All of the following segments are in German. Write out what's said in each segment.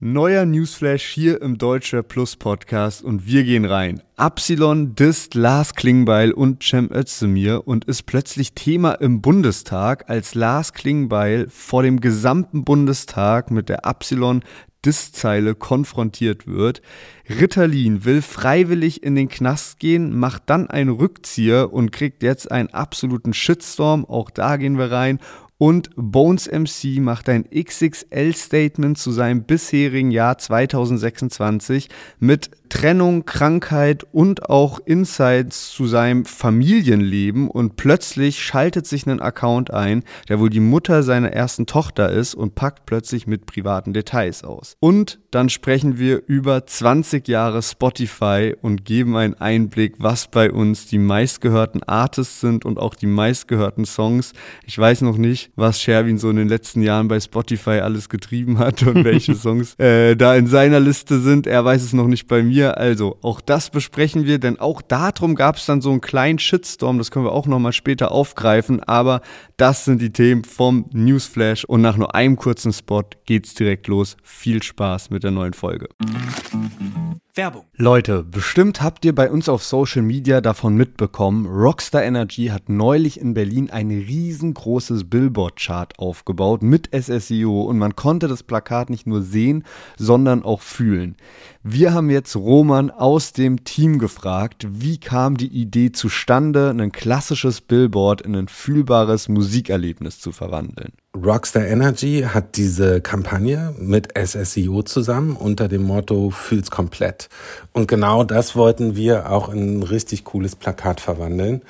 Neuer Newsflash hier im Deutscher Plus Podcast und wir gehen rein. Absilon disst Lars Klingbeil und Cem Özdemir und ist plötzlich Thema im Bundestag, als Lars Klingbeil vor dem gesamten Bundestag mit der Absilon-Diss-Zeile konfrontiert wird. Ritalin will freiwillig in den Knast gehen, macht dann einen Rückzieher und kriegt jetzt einen absoluten Shitstorm, auch da gehen wir rein. Und Bones MC macht ein XXL-Statement zu seinem bisherigen Jahr 2026 mit Trennung, Krankheit und auch Insights zu seinem Familienleben. Und plötzlich schaltet sich ein Account ein, der wohl die Mutter seiner ersten Tochter ist und packt plötzlich mit privaten Details aus. Und dann sprechen wir über 20 Jahre Spotify und geben einen Einblick, was bei uns die meistgehörten Artists sind und auch die meistgehörten Songs. Ich weiß noch nicht, was Sherwin so in den letzten Jahren bei Spotify alles getrieben hat und welche Songs da in seiner Liste sind. Er weiß es noch nicht bei mir. Also auch das besprechen wir, denn auch darum gab es dann so einen kleinen Shitstorm. Das können wir auch nochmal später aufgreifen. Aber das sind die Themen vom Newsflash. Und nach nur einem kurzen Spot geht's direkt los. Viel Spaß mit der neuen Folge. Werbung. Leute, bestimmt habt ihr bei uns auf Social Media davon mitbekommen, Rockstar Energy hat neulich in Berlin ein riesengroßes Billboard-Chart aufgebaut mit SSIO und man konnte das Plakat nicht nur sehen, sondern auch fühlen. Wir haben jetzt Roman aus dem Team gefragt, wie kam die Idee zustande, ein klassisches Billboard in ein fühlbares Musikerlebnis zu verwandeln. Rockstar Energy hat diese Kampagne mit SSIO zusammen unter dem Motto Fühl's komplett. Und genau das wollten wir auch in ein richtig cooles Plakat verwandeln.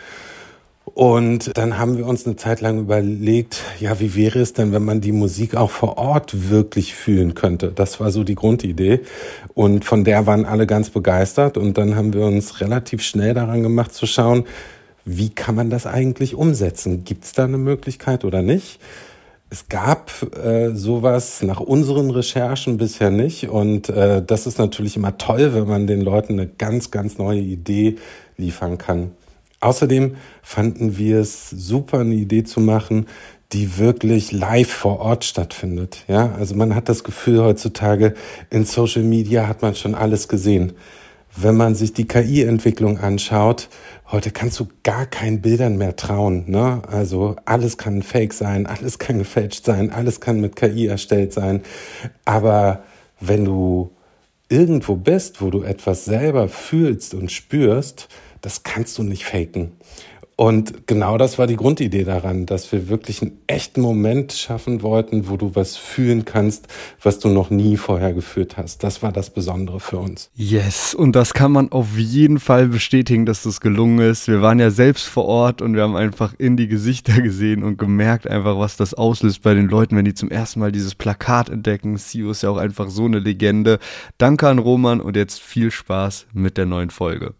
Und dann haben wir uns eine Zeit lang überlegt, ja, wie wäre es denn, wenn man die Musik auch vor Ort wirklich fühlen könnte? Das war so die Grundidee. Und von der waren alle ganz begeistert. Und dann haben wir uns relativ schnell daran gemacht zu schauen, wie kann man das eigentlich umsetzen? Gibt es da eine Möglichkeit oder nicht? Es gab sowas nach unseren Recherchen bisher nicht und das ist natürlich immer toll, wenn man den Leuten eine ganz, ganz neue Idee liefern kann. Außerdem fanden wir es super, eine Idee zu machen, die wirklich live vor Ort stattfindet. Ja, also man hat das Gefühl, heutzutage in Social Media hat man schon alles gesehen. Wenn man sich die KI-Entwicklung anschaut, heute kannst du gar keinen Bildern mehr trauen, ne? Also alles kann Fake sein, alles kann gefälscht sein, alles kann mit KI erstellt sein. Aber wenn du irgendwo bist, wo du etwas selber fühlst und spürst, das kannst du nicht faken. Und genau das war die Grundidee daran, dass wir wirklich einen echten Moment schaffen wollten, wo du was fühlen kannst, was du noch nie vorher gefühlt hast. Das war das Besondere für uns. Yes, und das kann man auf jeden Fall bestätigen, dass das gelungen ist. Wir waren ja selbst vor Ort und wir haben einfach in die Gesichter gesehen und gemerkt einfach, was das auslöst bei den Leuten, wenn die zum ersten Mal dieses Plakat entdecken. Sio ist ja auch einfach so eine Legende. Danke an Roman und jetzt viel Spaß mit der neuen Folge.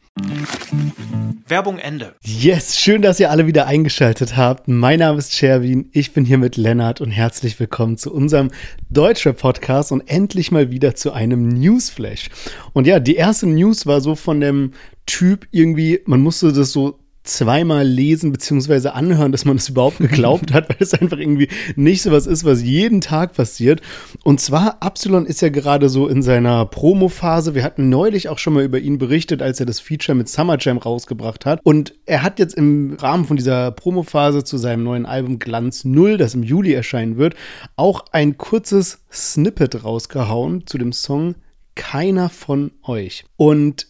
Werbung Ende. Yes, schön, dass ihr alle wieder eingeschaltet habt. Mein Name ist Sherwin, ich bin hier mit Lennart und herzlich willkommen zu unserem Deutschrap-Podcast und endlich mal wieder zu einem Newsflash. Und ja, die erste News war so von dem Typ irgendwie, man musste das so zweimal lesen bzw. anhören, dass man es überhaupt geglaubt hat, weil es einfach irgendwie nicht so was ist, was jeden Tag passiert. Und zwar, Absilon ist ja gerade so in seiner Promo-Phase. Wir hatten neulich auch schon mal über ihn berichtet, als er das Feature mit Summer Jam rausgebracht hat. Und er hat jetzt im Rahmen von dieser Promo-Phase zu seinem neuen Album Glanz Null, das im Juli erscheinen wird, auch ein kurzes Snippet rausgehauen zu dem Song Keiner von euch. Und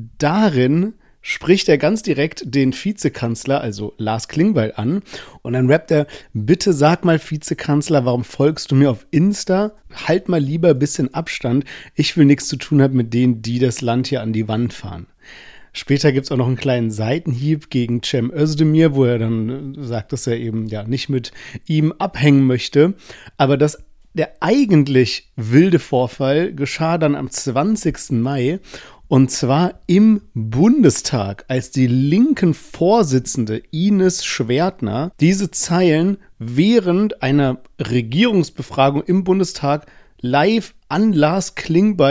darin spricht er ganz direkt den Vizekanzler, also Lars Klingbeil, an. Und dann rappt er: Bitte sag mal, Vizekanzler, warum folgst du mir auf Insta? Halt mal lieber ein bisschen Abstand. Ich will nichts zu tun haben mit denen, die das Land hier an die Wand fahren. Später gibt es auch noch einen kleinen Seitenhieb gegen Cem Özdemir, wo er dann sagt, dass er eben ja nicht mit ihm abhängen möchte. Aber der eigentlich wilde Vorfall geschah dann am 20. Mai. Und zwar im Bundestag, als die linken Vorsitzende Ines Schwertner diese Zeilen während einer Regierungsbefragung im Bundestag live an Lars Klingbeil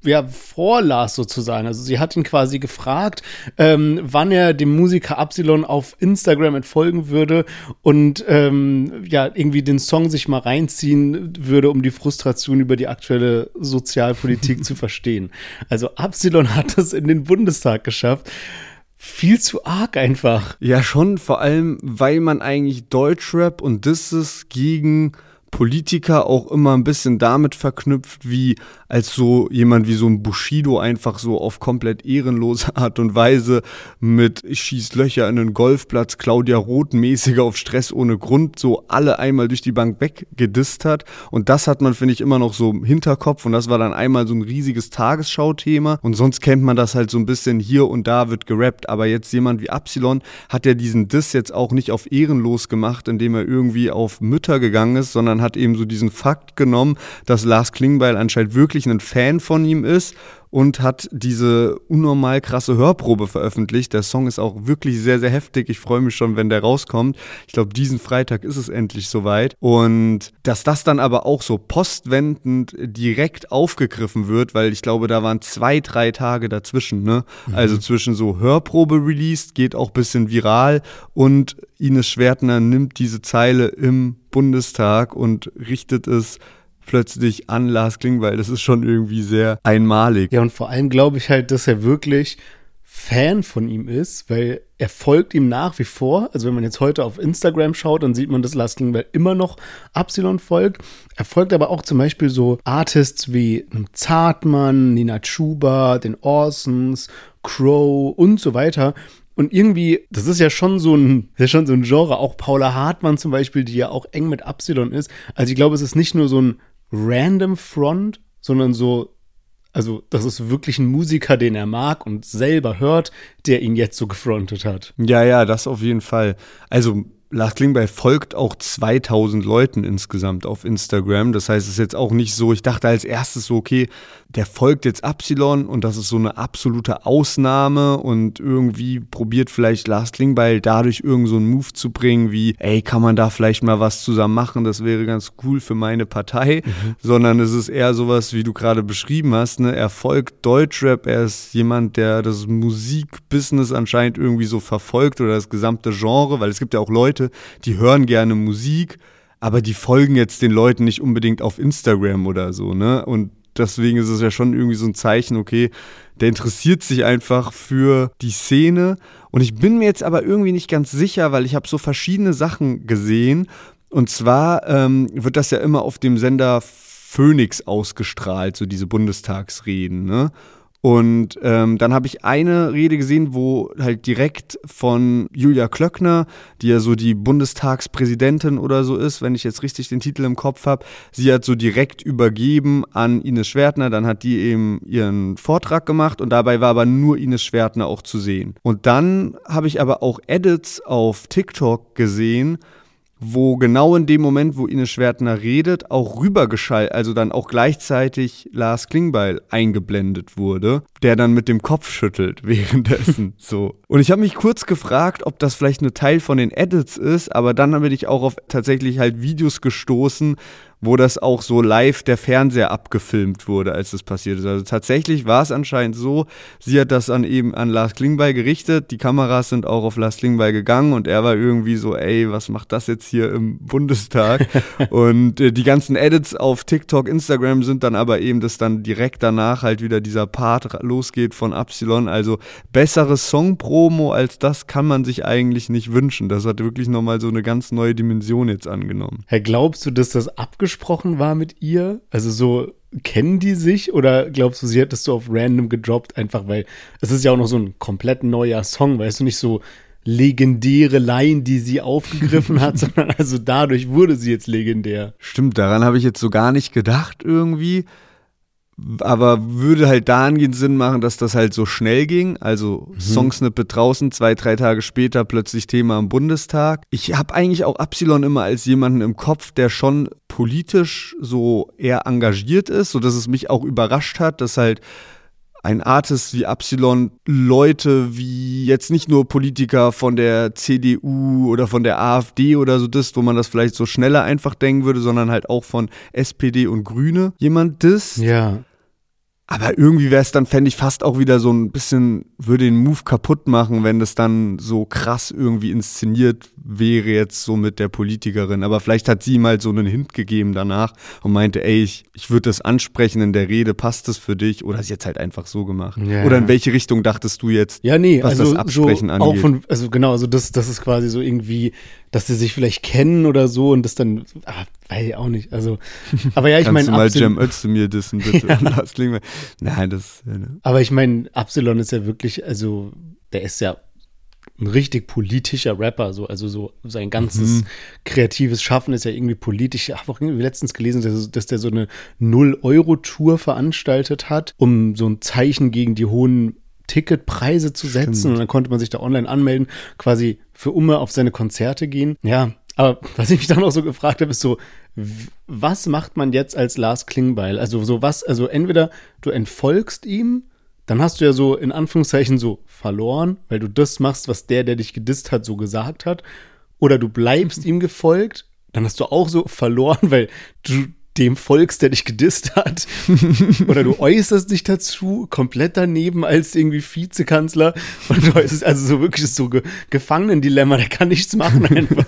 vorlas sozusagen. Also sie hat ihn quasi gefragt, wann er dem Musiker Absilon auf Instagram entfolgen würde und irgendwie den Song sich mal reinziehen würde, um die Frustration über die aktuelle Sozialpolitik zu verstehen. Also Absilon hat es in den Bundestag geschafft. Viel zu arg einfach. Ja, schon, vor allem, weil man eigentlich Deutschrap und Disses gegen Politiker auch immer ein bisschen damit verknüpft, wie als so jemand wie so ein Bushido einfach so auf komplett ehrenlose Art und Weise mit ich schieß Löcher in den Golfplatz, Claudia Roth mäßiger auf Stress ohne Grund so alle einmal durch die Bank weggedisst hat. Und das hat man, finde ich, immer noch so im Hinterkopf und das war dann einmal so ein riesiges Tagesschau-Thema und sonst kennt man das halt so ein bisschen hier und da wird gerappt, aber jetzt jemand wie Absilon hat ja diesen Diss jetzt auch nicht auf ehrenlos gemacht, indem er irgendwie auf Mütter gegangen ist, sondern hat eben so diesen Fakt genommen, dass Lars Klingbeil anscheinend wirklich ein Fan von ihm ist und hat diese unnormal krasse Hörprobe veröffentlicht. Der Song ist auch wirklich sehr, sehr heftig. Ich freue mich schon, wenn der rauskommt. Ich glaube, diesen Freitag ist es endlich soweit. Und dass das dann aber auch so postwendend direkt aufgegriffen wird, weil ich glaube, da waren 2-3 Tage dazwischen, ne? Also zwischen so Hörprobe released, geht auch ein bisschen viral und Ines Schwertner nimmt diese Zeile im Bundestag und richtet es plötzlich an Lars Klingbeil. Das ist schon irgendwie sehr einmalig. Ja, und vor allem glaube ich halt, dass er wirklich Fan von ihm ist, weil er folgt ihm nach wie vor. Also wenn man jetzt heute auf Instagram schaut, dann sieht man, dass Lars Klingbeil immer noch Absilon folgt. Er folgt aber auch zum Beispiel so Artists wie einem Zartmann, Nina Chuba, den Orsons, Crow und so weiter. Und irgendwie, das ist ja schon so ein Genre, auch Paula Hartmann zum Beispiel, die ja auch eng mit Absilon ist. Also ich glaube, es ist nicht nur so ein random Front, sondern so, also das ist wirklich ein Musiker, den er mag und selber hört, der ihn jetzt so gefrontet hat. Ja, das auf jeden Fall. Also Lars Klingbeil folgt auch 2000 Leuten insgesamt auf Instagram. Das heißt, es ist jetzt auch nicht so, ich dachte als erstes so, okay, der folgt jetzt Absilon und das ist so eine absolute Ausnahme und irgendwie probiert vielleicht Lars Klingbeil dadurch irgend so einen Move zu bringen, wie, ey, kann man da vielleicht mal was zusammen machen, das wäre ganz cool für meine Partei, sondern es ist eher sowas, wie du gerade beschrieben hast, ne? Er folgt Deutschrap, er ist jemand, der das Musikbusiness anscheinend irgendwie so verfolgt oder das gesamte Genre, weil es gibt ja auch Leute, die hören gerne Musik, aber die folgen jetzt den Leuten nicht unbedingt auf Instagram oder so, ne? Und deswegen ist es ja schon irgendwie so ein Zeichen, okay, der interessiert sich einfach für die Szene. Und ich bin mir jetzt aber irgendwie nicht ganz sicher, weil ich habe so verschiedene Sachen gesehen. Und zwar wird das ja immer auf dem Sender Phoenix ausgestrahlt, so diese Bundestagsreden, ne? Und dann habe ich eine Rede gesehen, wo halt direkt von Julia Klöckner, die ja so die Bundestagspräsidentin oder so ist, wenn ich jetzt richtig den Titel im Kopf habe, sie hat so direkt übergeben an Ines Schwertner, dann hat die eben ihren Vortrag gemacht und dabei war aber nur Ines Schwertner auch zu sehen. Und dann habe ich aber auch Edits auf TikTok gesehen, wo genau in dem Moment, wo Ines Schwertner redet, auch rübergeschaltet, also dann auch gleichzeitig Lars Klingbeil eingeblendet wurde, der dann mit dem Kopf schüttelt währenddessen. So. Und ich habe mich kurz gefragt, ob das vielleicht ein Teil von den Edits ist, aber dann bin ich auch auf tatsächlich halt Videos gestoßen, wo das auch so live der Fernseher abgefilmt wurde, als das passiert ist. Also tatsächlich war es anscheinend so, sie hat das an Lars Klingbeil gerichtet, die Kameras sind auch auf Lars Klingbeil gegangen und er war irgendwie so, ey, was macht das jetzt hier im Bundestag? Und die ganzen Edits auf TikTok, Instagram sind dann aber eben, dass dann direkt danach halt wieder dieser Part losgeht von Absilon. Also bessere Song-Promo als das kann man sich eigentlich nicht wünschen. Das hat wirklich nochmal so eine ganz neue Dimension jetzt angenommen. Herr, glaubst du, dass das abgesprochen war mit ihr? Also so, kennen die sich oder glaubst du, sie hat das so auf random gedroppt, einfach weil es ist ja auch noch so ein komplett neuer Song, weißt du, nicht so legendäre Line, die sie aufgegriffen hat, sondern also dadurch wurde sie jetzt legendär. Stimmt, daran habe ich jetzt so gar nicht gedacht irgendwie. Aber würde halt dahingehend Sinn machen, dass das halt so schnell ging. Also Songsnippet draußen, 2-3 Tage später plötzlich Thema im Bundestag. Ich habe eigentlich auch Absilon immer als jemanden im Kopf, der schon politisch so eher engagiert ist, sodass es mich auch überrascht hat, dass halt ein Artist wie Absilon Leute wie jetzt nicht nur Politiker von der CDU oder von der AfD oder so disst, wo man das vielleicht so schneller einfach denken würde, sondern halt auch von SPD und Grüne jemand disst. Ja. Aber irgendwie fände ich fast auch wieder so ein bisschen, würde den Move kaputt machen, wenn das dann so krass irgendwie inszeniert wäre jetzt so mit der Politikerin. Aber vielleicht hat sie ihm halt so einen Hint gegeben danach und meinte, ey, ich würde das ansprechen in der Rede, passt das für dich? Oder sie hat es halt einfach so gemacht. Ja. Oder in welche Richtung dachtest du jetzt, was das Absprechen angeht? Das ist quasi so irgendwie, dass sie sich vielleicht kennen oder so und das dann, weiß ich auch nicht. Also, aber ja, ich meine, kannst du mal Cem Özdemir dissen, bitte? Ja. Nein, das. Ja, ne. Aber ich meine, Absilon ist ja wirklich, also der ist ja ein richtig politischer Rapper, also so sein ganzes kreatives Schaffen ist ja irgendwie politisch. Ich habe auch irgendwie letztens gelesen, dass der so eine 0-Euro-Tour veranstaltet hat, um so ein Zeichen gegen die hohen Ticketpreise zu setzen. Stimmt. Und dann konnte man sich da online anmelden, quasi für immer auf seine Konzerte gehen. Ja, aber was ich mich dann auch so gefragt habe, ist so, was macht man jetzt als Lars Klingbeil? Also entweder du entfolgst ihm, dann hast du ja so in Anführungszeichen so verloren, weil du das machst, was der dich gedisst hat, so gesagt hat. Oder du bleibst ihm gefolgt, dann hast du auch so verloren, weil du dem folgst, der dich gedisst hat. Oder du äußerst dich dazu komplett daneben als irgendwie Vizekanzler. Und du äußerst also so wirklich so Gefangenendilemma, der kann nichts machen einfach.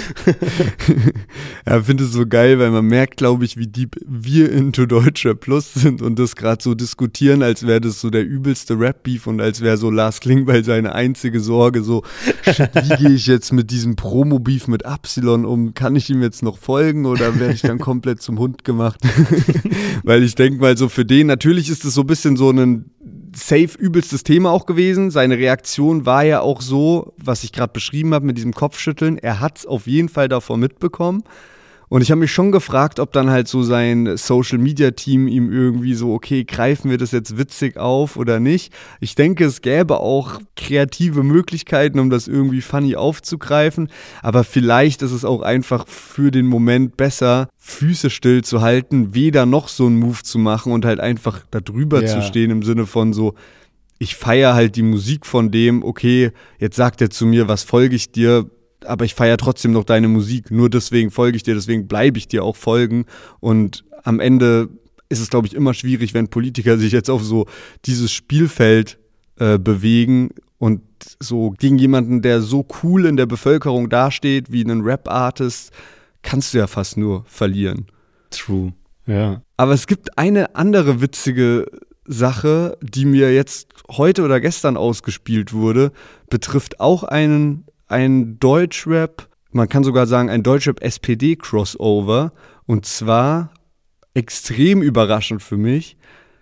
Ja, ich finde es so geil, weil man merkt, glaube ich, wie deep wir into Deutschrap Plus sind und das gerade so diskutieren, als wäre das so der übelste Rap-Beef und als wäre so Lars Klingbeil seine einzige Sorge, so, wie gehe ich jetzt mit diesem Promo-Beef mit Absilon um? Kann ich ihm jetzt noch folgen oder werde ich dann komplett zum Hund gemacht? Weil ich denke mal so für den, natürlich ist es so ein bisschen so ein safe übelstes Thema auch gewesen. Seine Reaktion war ja auch so, was ich gerade beschrieben habe mit diesem Kopfschütteln. Er hat es auf jeden Fall davor mitbekommen. Und ich habe mich schon gefragt, ob dann halt so sein Social-Media-Team ihm irgendwie so, okay, greifen wir das jetzt witzig auf oder nicht? Ich denke, es gäbe auch kreative Möglichkeiten, um das irgendwie funny aufzugreifen. Aber vielleicht ist es auch einfach für den Moment besser, Füße still zu halten, weder noch so einen Move zu machen und halt einfach da drüber zu stehen im Sinne von so, ich feiere halt die Musik von dem, okay, jetzt sagt er zu mir, was folge ich dir? Aber ich feiere trotzdem noch deine Musik, nur deswegen folge ich dir, deswegen bleibe ich dir auch folgen. Und am Ende ist es, glaube ich, immer schwierig, wenn Politiker sich jetzt auf so dieses Spielfeld bewegen und so gegen jemanden, der so cool in der Bevölkerung dasteht, wie einen Rap-Artist, kannst du ja fast nur verlieren. True, ja. Aber es gibt eine andere witzige Sache, die mir jetzt heute oder gestern ausgespielt wurde, betrifft auch ein Deutschrap, man kann sogar sagen, ein Deutschrap-SPD-Crossover. Und zwar, extrem überraschend für mich,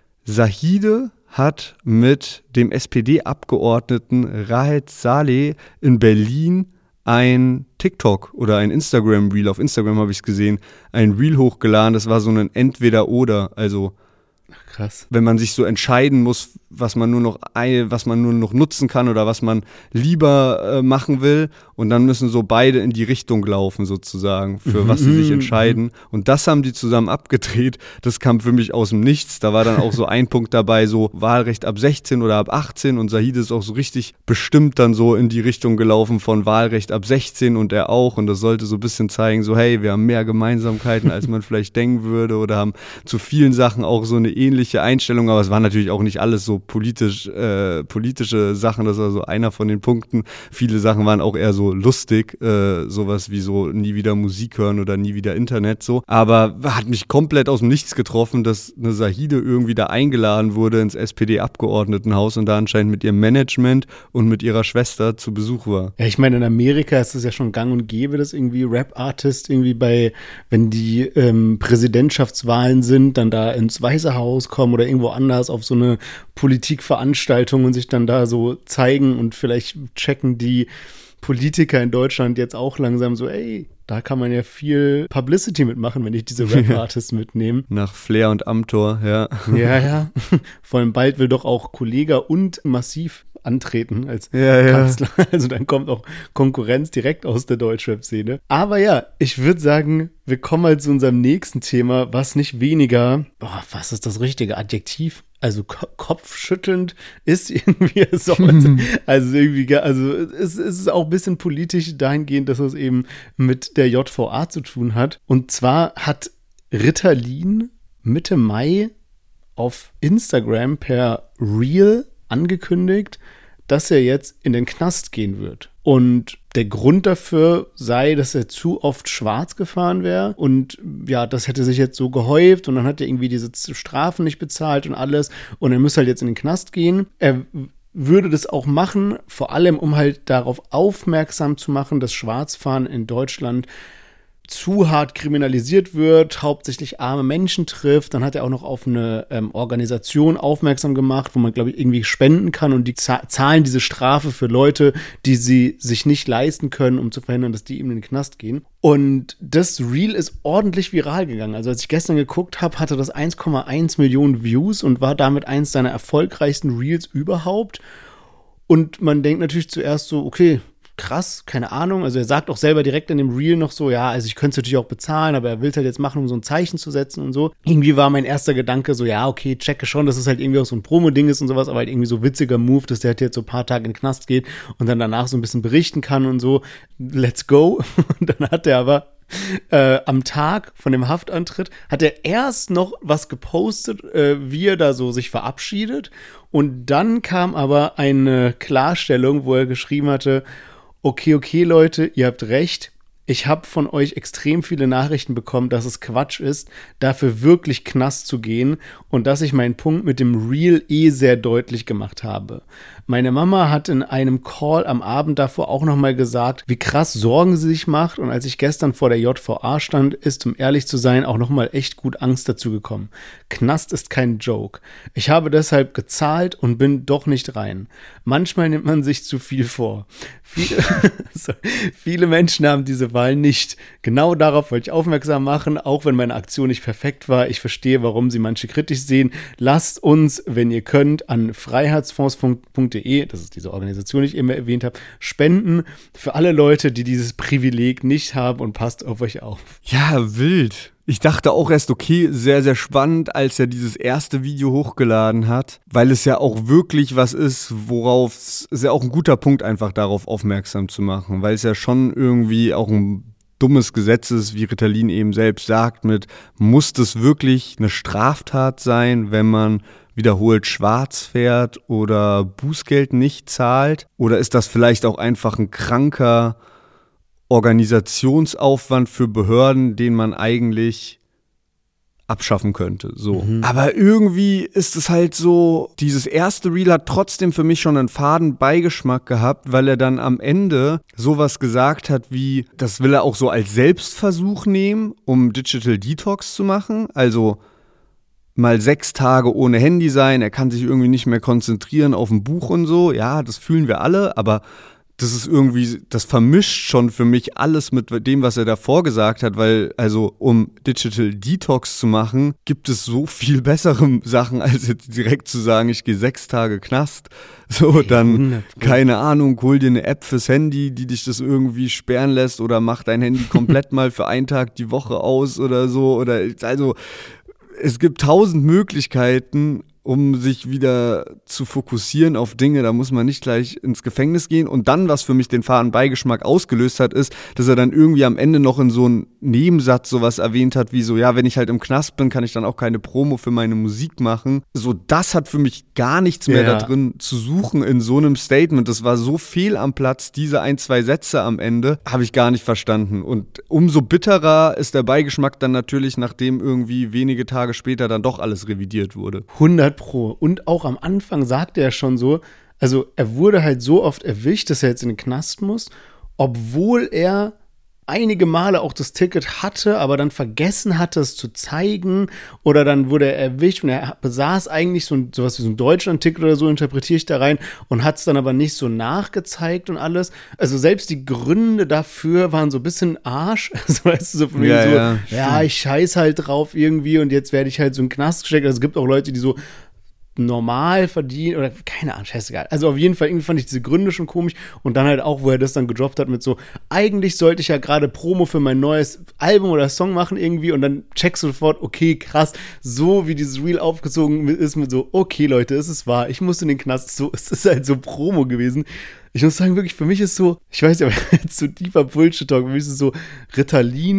Zahide hat mit dem SPD-Abgeordneten Rahed Saleh in Berlin ein TikTok oder ein Instagram-Reel, auf Instagram habe ich es gesehen, ein Reel hochgeladen, das war so ein Entweder-Oder, also krass. Wenn man sich so entscheiden muss, was man nur noch nutzen kann oder was man lieber machen will. Und dann müssen so beide in die Richtung laufen sozusagen, für was sie sich entscheiden. Und das haben die zusammen abgedreht. Das kam für mich aus dem Nichts. Da war dann auch so ein Punkt dabei, so Wahlrecht ab 16 oder ab 18. Und Zahide ist auch so richtig bestimmt dann so in die Richtung gelaufen von Wahlrecht ab 16 und er auch. Und das sollte so ein bisschen zeigen, so hey, wir haben mehr Gemeinsamkeiten, als man vielleicht denken würde oder haben zu vielen Sachen auch so eine ähnliche Einstellung. Aber es war natürlich auch nicht alles so politische Sachen, das war so einer von den Punkten. Viele Sachen waren auch eher so lustig, sowas wie so nie wieder Musik hören oder nie wieder Internet so. Aber hat mich komplett aus dem Nichts getroffen, dass eine Zahide irgendwie da eingeladen wurde ins SPD-Abgeordnetenhaus und da anscheinend mit ihrem Management und mit ihrer Schwester zu Besuch war. Ja, ich meine, in Amerika ist es ja schon gang und gäbe, dass irgendwie Rap-Artists irgendwie wenn die Präsidentschaftswahlen sind, dann da ins Weiße Haus kommen oder irgendwo anders auf so eine Politikveranstaltung und sich dann da so zeigen und vielleicht checken die Politiker in Deutschland jetzt auch langsam so, ey, da kann man ja viel Publicity mitmachen, wenn ich diese Rap-Artists mitnehme. Nach Flair und Amthor, ja. Ja. Vor allem bald will doch auch Kollega und Massiv antreten als Kanzler. Also dann kommt auch Konkurrenz direkt aus der Deutschrap-Szene. Aber ja, ich würde sagen, wir kommen mal zu unserem nächsten Thema, was nicht weniger, was ist das richtige Adjektiv? Also kopfschüttelnd ist irgendwie so. Also es ist auch ein bisschen politisch dahingehend, dass es eben mit der JVA zu tun hat. Und zwar hat Ritalin Mitte Mai auf Instagram per Reel angekündigt, dass er jetzt in den Knast gehen wird. Und der Grund dafür sei, dass er zu oft schwarz gefahren wäre. Und ja, das hätte sich jetzt so gehäuft. Und dann hat er irgendwie diese Strafen nicht bezahlt und alles. Und er müsste halt jetzt in den Knast gehen. Er würde das auch machen, vor allem um halt darauf aufmerksam zu machen, dass Schwarzfahren in Deutschland zu hart kriminalisiert wird, hauptsächlich arme Menschen trifft. Dann hat er auch noch auf eine Organisation aufmerksam gemacht, wo man, glaube ich, irgendwie spenden kann und die zahlen diese Strafe für Leute, die sie sich nicht leisten können, um zu verhindern, dass die eben in den Knast gehen. Und das Reel ist ordentlich viral gegangen. Also als ich gestern geguckt habe, hatte das 1,1 Millionen Views und war damit eins seiner erfolgreichsten Reels überhaupt. Und man denkt natürlich zuerst so, okay, krass, keine Ahnung. Also er sagt auch selber direkt in dem Reel noch so, ja, also ich könnte es natürlich auch bezahlen, aber er will es halt jetzt machen, um so ein Zeichen zu setzen und so. Irgendwie war mein erster Gedanke so, ja, okay, checke schon, dass es halt irgendwie auch so ein Promo-Ding ist und sowas, aber halt irgendwie so witziger Move, dass der halt jetzt so ein paar Tage in den Knast geht und dann danach so ein bisschen berichten kann und so. Let's go. Und dann hat er aber am Tag von dem Haftantritt hat er erst noch was gepostet, wie er da so sich verabschiedet. Und dann kam aber eine Klarstellung, wo er geschrieben hatte, okay, Leute, ihr habt recht. Ich habe von euch extrem viele Nachrichten bekommen, dass es Quatsch ist, dafür wirklich Knast zu gehen und dass ich meinen Punkt mit dem Reel sehr deutlich gemacht habe. Meine Mama hat in einem Call am Abend davor auch nochmal gesagt, wie krass Sorgen sie sich macht und als ich gestern vor der JVA stand, ist, um ehrlich zu sein, auch nochmal echt gut Angst dazu gekommen. Knast ist kein Joke. Ich habe deshalb gezahlt und bin doch nicht rein. Manchmal nimmt man sich zu viel vor. Viele Menschen haben diese Wahl nicht. Genau darauf wollte ich aufmerksam machen, auch wenn meine Aktion nicht perfekt war. Ich verstehe, warum sie manche kritisch sehen. Lasst uns, wenn ihr könnt, an freiheitsfonds.de, das ist diese Organisation, die ich immer erwähnt habe, spenden für alle Leute, die dieses Privileg nicht haben und passt auf euch auf. Ja, wild. Ich dachte auch erst, okay, sehr, sehr spannend, als er dieses erste Video hochgeladen hat, weil es ja auch wirklich was ist, worauf es ist ja auch ein guter Punkt, einfach darauf aufmerksam zu machen, weil es ja schon irgendwie auch ein dummes Gesetz ist, wie Ritalin eben selbst sagt, muss das wirklich eine Straftat sein, wenn man wiederholt schwarz fährt oder Bußgeld nicht zahlt? Oder ist das vielleicht auch einfach ein kranker Organisationsaufwand für Behörden, den man eigentlich abschaffen könnte, so. Aber irgendwie ist es halt so, dieses erste Reel hat trotzdem für mich schon einen faden Beigeschmack gehabt, weil er dann am Ende sowas gesagt hat wie, das will er auch so als Selbstversuch nehmen, um Digital Detox zu machen, also mal 6 Tage ohne Handy sein, er kann sich irgendwie nicht mehr konzentrieren auf ein Buch und so, ja, das fühlen wir alle, aber das ist irgendwie, das vermischt schon für mich alles mit dem, was er davor gesagt hat, weil, also, um Digital Detox zu machen, gibt es so viel bessere Sachen, als jetzt direkt zu sagen, ich gehe 6 Tage Knast. So, dann, keine Ahnung, hol dir eine App fürs Handy, die dich das irgendwie sperren lässt oder mach dein Handy komplett mal für einen Tag die Woche aus oder so, oder, also, es gibt 1000 Möglichkeiten, um sich wieder zu fokussieren auf Dinge, da muss man nicht gleich ins Gefängnis gehen. Und dann, was für mich den faden Beigeschmack ausgelöst hat, ist, dass er dann irgendwie am Ende noch in so einem Nebensatz sowas erwähnt hat, wie so, ja, wenn ich halt im Knast bin, kann ich dann auch keine Promo für meine Musik machen. So, das hat für mich gar nichts mehr da drin zu suchen in so einem Statement. Das war so fehl am Platz, diese 1, 2 Sätze am Ende, habe ich gar nicht verstanden. Und umso bitterer ist der Beigeschmack dann natürlich, nachdem irgendwie wenige Tage später dann doch alles revidiert wurde. 100%. Und auch am Anfang sagte er schon so, also er wurde halt so oft erwischt, dass er jetzt in den Knast muss, obwohl er einige Male auch das Ticket hatte, aber dann vergessen hatte, es zu zeigen, oder dann wurde er erwischt und er besaß eigentlich sowas wie so ein Deutschland-Ticket oder so, interpretiere ich da rein, und hat es dann aber nicht so nachgezeigt und alles. Also selbst die Gründe dafür waren so ein bisschen Arsch. Also weißt du, so von mir ja, ich scheiß halt drauf irgendwie und jetzt werde ich halt so in den Knast gesteckt. Also es gibt auch Leute, die so normal verdienen oder keine Ahnung, scheißegal. Also auf jeden Fall, irgendwie fand ich diese Gründe schon komisch und dann halt auch, wo er das dann gedroppt hat mit so, eigentlich sollte ich ja gerade Promo für mein neues Album oder Song machen irgendwie und dann checkst du sofort, okay, krass, so wie dieses Reel aufgezogen ist mit so, okay Leute, es ist wahr, ich muss in den Knast, so, es ist halt so Promo gewesen. Ich muss sagen, wirklich, für mich ist so, ich weiß ja, jetzt so tiefer Bullshit-Talk, für mich ist es so Ritalin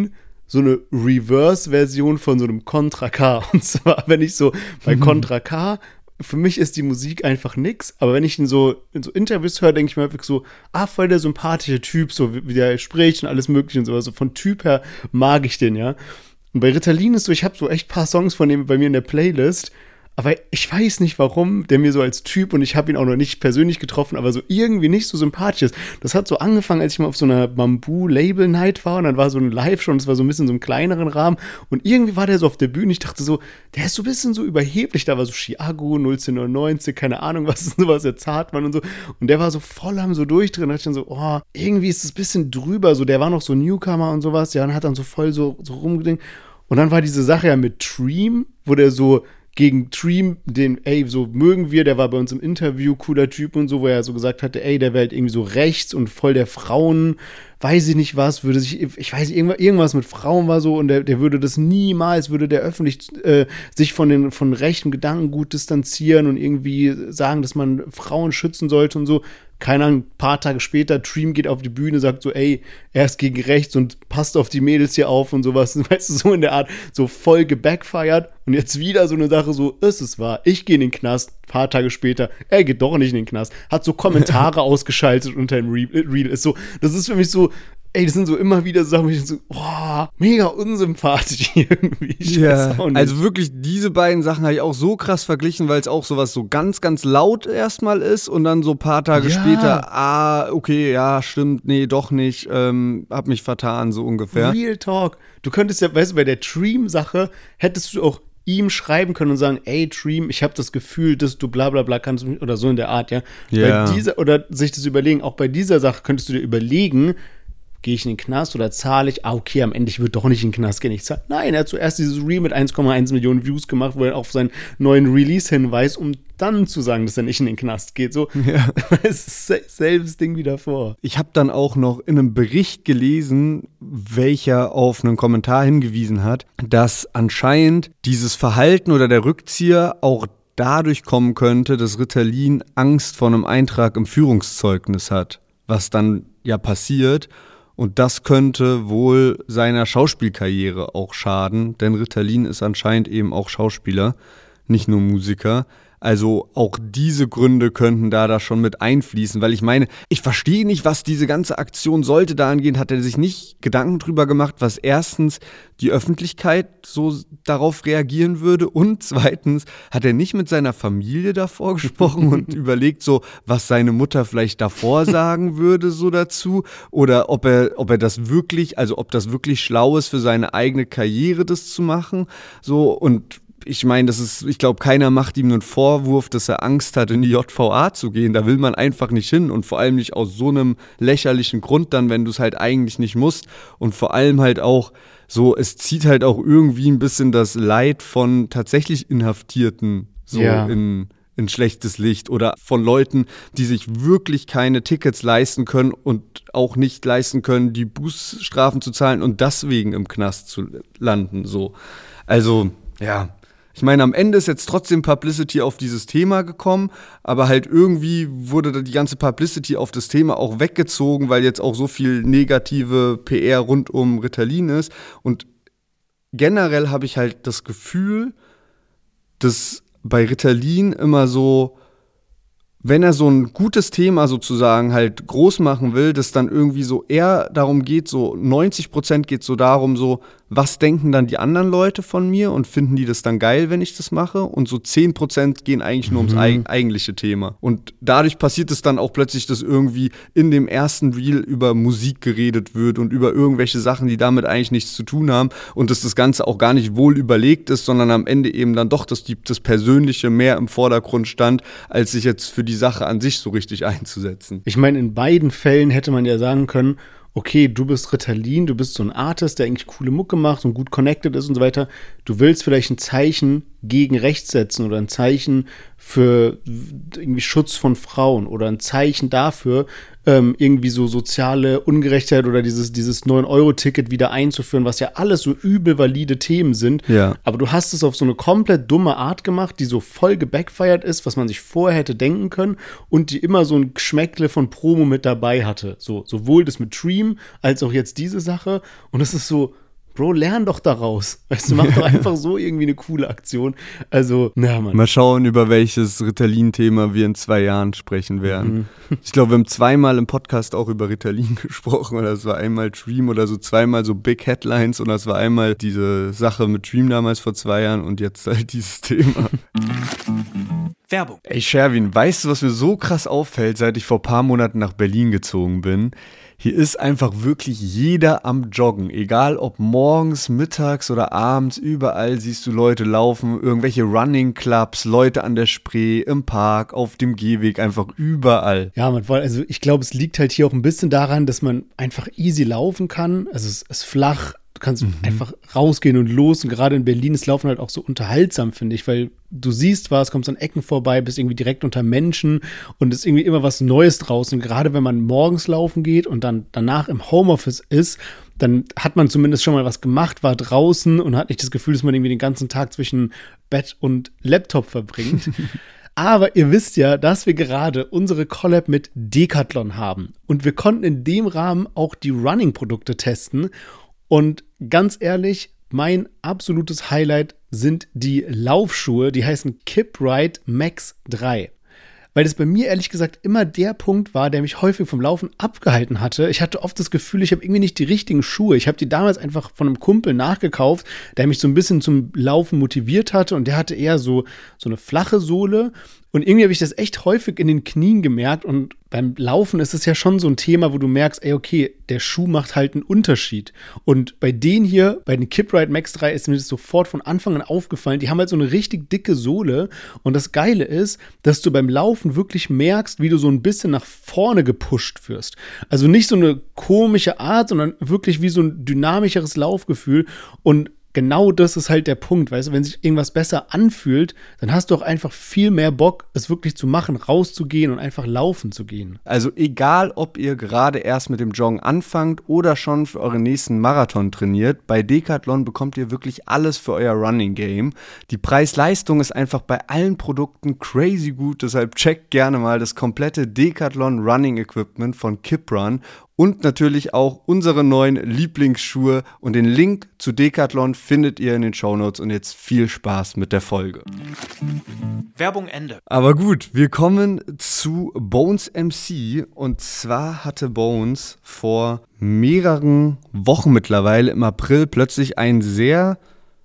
so eine Reverse-Version von so einem Contra K. Und zwar, wenn ich so bei Contra K, für mich ist die Musik einfach nix, aber wenn ich in so Interviews höre, denke ich mir wirklich so, voll der sympathische Typ, so wie der spricht und alles mögliche und so. Also von Typ her mag ich den, ja. Und bei Ritalin ist so, ich habe so echt ein paar Songs von dem bei mir in der Playlist, aber ich weiß nicht warum, der mir so als Typ, und ich habe ihn auch noch nicht persönlich getroffen, aber so irgendwie nicht so sympathisch ist. Das hat so angefangen, als ich mal auf so einer Bamboo-Label-Night war, und dann war so ein Live-Show, und es war so ein bisschen so einem kleineren Rahmen, und irgendwie war der so auf der Bühne, ich dachte so, der ist so ein bisschen so überheblich, da war so Chiago, 1999, keine Ahnung, was ist sowas, der Zartmann und so, und der war so voll am so durchdrehen, da dachte ich dann so, irgendwie ist das ein bisschen drüber, so, der war noch so Newcomer und sowas, ja, und hat dann so voll so rumgedingt, und dann war diese Sache ja mit Dream, wo der so gegen Dream, so mögen wir, der war bei uns im Interview, cooler Typ und so, wo er so gesagt hatte, der wäre halt irgendwie so rechts und voll der Frauen, weiß ich nicht was, würde sich, ich weiß, irgendwas mit Frauen war so, und der würde das niemals, würde der öffentlich sich von rechtem Gedankengut distanzieren und irgendwie sagen, dass man Frauen schützen sollte und so. Keine Ahnung, ein paar Tage später, Dream geht auf die Bühne, sagt so, er ist gegen rechts und passt auf die Mädels hier auf und sowas, weißt du, so in der Art, so voll gebackfired, und jetzt wieder so eine Sache, so, ist es wahr, ich gehe in den Knast, ein paar Tage später, er geht doch nicht in den Knast, hat so Kommentare ausgeschaltet unter dem Reel, ist so, das ist für mich so, das sind so immer wieder Sachen, wo ich so, mega unsympathisch irgendwie. Ja, also wirklich, diese beiden Sachen habe ich auch so krass verglichen, weil es auch sowas so ganz, ganz laut erstmal ist und dann so ein paar Tage später, okay, ja, stimmt, nee, doch nicht, hab mich vertan, so ungefähr. Real Talk. Du könntest ja, weißt du, bei der Dream-Sache hättest du auch ihm schreiben können und sagen, Dream, ich habe das Gefühl, dass du bla bla bla kannst, oder so in der Art, ja. Yeah. Bei dieser, oder sich das überlegen, auch bei dieser Sache könntest du dir überlegen, gehe ich in den Knast oder zahle ich? Okay, am Ende, ich würde doch nicht in den Knast gehen, ich zahle. Nein, er hat zuerst dieses Reel mit 1,1 Millionen Views gemacht, wo er auf seinen neuen Release hinweist, um dann zu sagen, dass er nicht in den Knast geht. So, es ist selbes Ding wie davor. Ich habe dann auch noch in einem Bericht gelesen, welcher auf einen Kommentar hingewiesen hat, dass anscheinend dieses Verhalten oder der Rückzieher auch dadurch kommen könnte, dass Ritalin Angst vor einem Eintrag im Führungszeugnis hat, was dann ja passiert. Und das könnte wohl seiner Schauspielkarriere auch schaden, denn Ritalin ist anscheinend eben auch Schauspieler, nicht nur Musiker. Also auch diese Gründe könnten da schon mit einfließen, weil ich meine, ich verstehe nicht, was diese ganze Aktion sollte. Dahingehend hat er sich nicht Gedanken drüber gemacht, was erstens die Öffentlichkeit so darauf reagieren würde, und zweitens hat er nicht mit seiner Familie davor gesprochen und überlegt so, was seine Mutter vielleicht davor sagen würde so dazu, oder ob er das wirklich, also ob das wirklich schlau ist für seine eigene Karriere, das zu machen, so. Und ich meine, ich glaube, keiner macht ihm einen Vorwurf, dass er Angst hat, in die JVA zu gehen. Da will man einfach nicht hin, und vor allem nicht aus so einem lächerlichen Grund dann, wenn du es halt eigentlich nicht musst. Und vor allem halt auch so, es zieht halt auch irgendwie ein bisschen das Leid von tatsächlich Inhaftierten so in schlechtes Licht, oder von Leuten, die sich wirklich keine Tickets leisten können und auch nicht leisten können, die Bußstrafen zu zahlen und deswegen im Knast zu landen. So. Also, ja. Ich meine, am Ende ist jetzt trotzdem Publicity auf dieses Thema gekommen, aber halt irgendwie wurde die ganze Publicity auf das Thema auch weggezogen, weil jetzt auch so viel negative PR rund um Ritalin ist. Und generell habe ich halt das Gefühl, dass bei Ritalin immer so, wenn er so ein gutes Thema sozusagen halt groß machen will, dass dann irgendwie so eher darum geht, so 90% geht so darum, so, was denken dann die anderen Leute von mir und finden die das dann geil, wenn ich das mache? Und so 10% gehen eigentlich nur ums eigentliche Thema. Und dadurch passiert es dann auch plötzlich, dass irgendwie in dem ersten Reel über Musik geredet wird und über irgendwelche Sachen, die damit eigentlich nichts zu tun haben, und dass das Ganze auch gar nicht wohl überlegt ist, sondern am Ende eben dann doch, dass das Persönliche mehr im Vordergrund stand, als sich jetzt für die Sache an sich so richtig einzusetzen. Ich meine, in beiden Fällen hätte man ja sagen können, okay, du bist Ritalin, du bist so ein Artist, der eigentlich coole Mucke macht und gut connected ist und so weiter. Du willst vielleicht ein Zeichen gegen rechts setzen oder ein Zeichen für irgendwie Schutz von Frauen oder ein Zeichen dafür, irgendwie so soziale Ungerechtheit oder dieses 9-Euro-Ticket wieder einzuführen, was ja alles so übel valide Themen sind. Ja. Aber du hast es auf so eine komplett dumme Art gemacht, die so voll gebackfired ist, was man sich vorher hätte denken können und die immer so ein Geschmäckle von Promo mit dabei hatte. So, sowohl das mit Dream als auch jetzt diese Sache. Und es ist so, Bro, lern doch daraus. Weißt du, mach doch einfach so irgendwie eine coole Aktion. Also, na Mann. Mal schauen, über welches Ritalin-Thema wir in 2 Jahren sprechen werden. Ich glaube, wir haben 2-mal im Podcast auch über Ritalin gesprochen. Oder es war einmal Dream oder so 2-mal so Big Headlines. Und das war einmal diese Sache mit Dream damals vor 2 Jahren und jetzt halt dieses Thema. Werbung. Ey, Sherwin, weißt du, was mir so krass auffällt, seit ich vor ein paar Monaten nach Berlin gezogen bin? Hier ist einfach wirklich jeder am Joggen. Egal ob morgens, mittags oder abends, überall siehst du Leute laufen, irgendwelche Running Clubs, Leute an der Spree, im Park, auf dem Gehweg, einfach überall. Ja, also ich glaube, es liegt halt hier auch ein bisschen daran, dass man einfach easy laufen kann. Also es ist flach. Du kannst einfach rausgehen und los. Und gerade in Berlin ist Laufen halt auch so unterhaltsam, finde ich, weil du siehst was, kommst an Ecken vorbei, bist irgendwie direkt unter Menschen und es ist irgendwie immer was Neues draußen. Gerade wenn man morgens laufen geht und dann danach im Homeoffice ist, dann hat man zumindest schon mal was gemacht, war draußen und hat nicht das Gefühl, dass man irgendwie den ganzen Tag zwischen Bett und Laptop verbringt. Aber ihr wisst ja, dass wir gerade unsere Collab mit Decathlon haben. Und wir konnten in dem Rahmen auch die Running-Produkte testen. Und ganz ehrlich, mein absolutes Highlight sind die Laufschuhe, die heißen Kipride Max 3. Weil das bei mir ehrlich gesagt immer der Punkt war, der mich häufig vom Laufen abgehalten hatte. Ich hatte oft das Gefühl, ich habe irgendwie nicht die richtigen Schuhe. Ich habe die damals einfach von einem Kumpel nachgekauft, der mich so ein bisschen zum Laufen motiviert hatte und der hatte eher so eine flache Sohle. Und irgendwie habe ich das echt häufig in den Knien gemerkt und beim Laufen ist es ja schon so ein Thema, wo du merkst, ey, okay, der Schuh macht halt einen Unterschied. Und bei denen hier, bei den Kipride Max 3 ist mir das sofort von Anfang an aufgefallen. Die haben halt so eine richtig dicke Sohle und das Geile ist, dass du beim Laufen wirklich merkst, wie du so ein bisschen nach vorne gepusht wirst. Also nicht so eine komische Art, sondern wirklich wie so ein dynamischeres Laufgefühl und genau das ist halt der Punkt, weißt du, wenn sich irgendwas besser anfühlt, dann hast du auch einfach viel mehr Bock, es wirklich zu machen, rauszugehen und einfach laufen zu gehen. Also egal, ob ihr gerade erst mit dem Joggen anfangt oder schon für euren nächsten Marathon trainiert, bei Decathlon bekommt ihr wirklich alles für euer Running Game. Die Preis-Leistung ist einfach bei allen Produkten crazy gut, deshalb checkt gerne mal das komplette Decathlon Running Equipment von Kiprun. Und natürlich auch unsere neuen Lieblingsschuhe und den Link zu Decathlon findet ihr in den Shownotes und jetzt viel Spaß mit der Folge. Werbung Ende. Aber gut, wir kommen zu Bones MC und zwar hatte Bones vor mehreren Wochen mittlerweile im April plötzlich ein sehr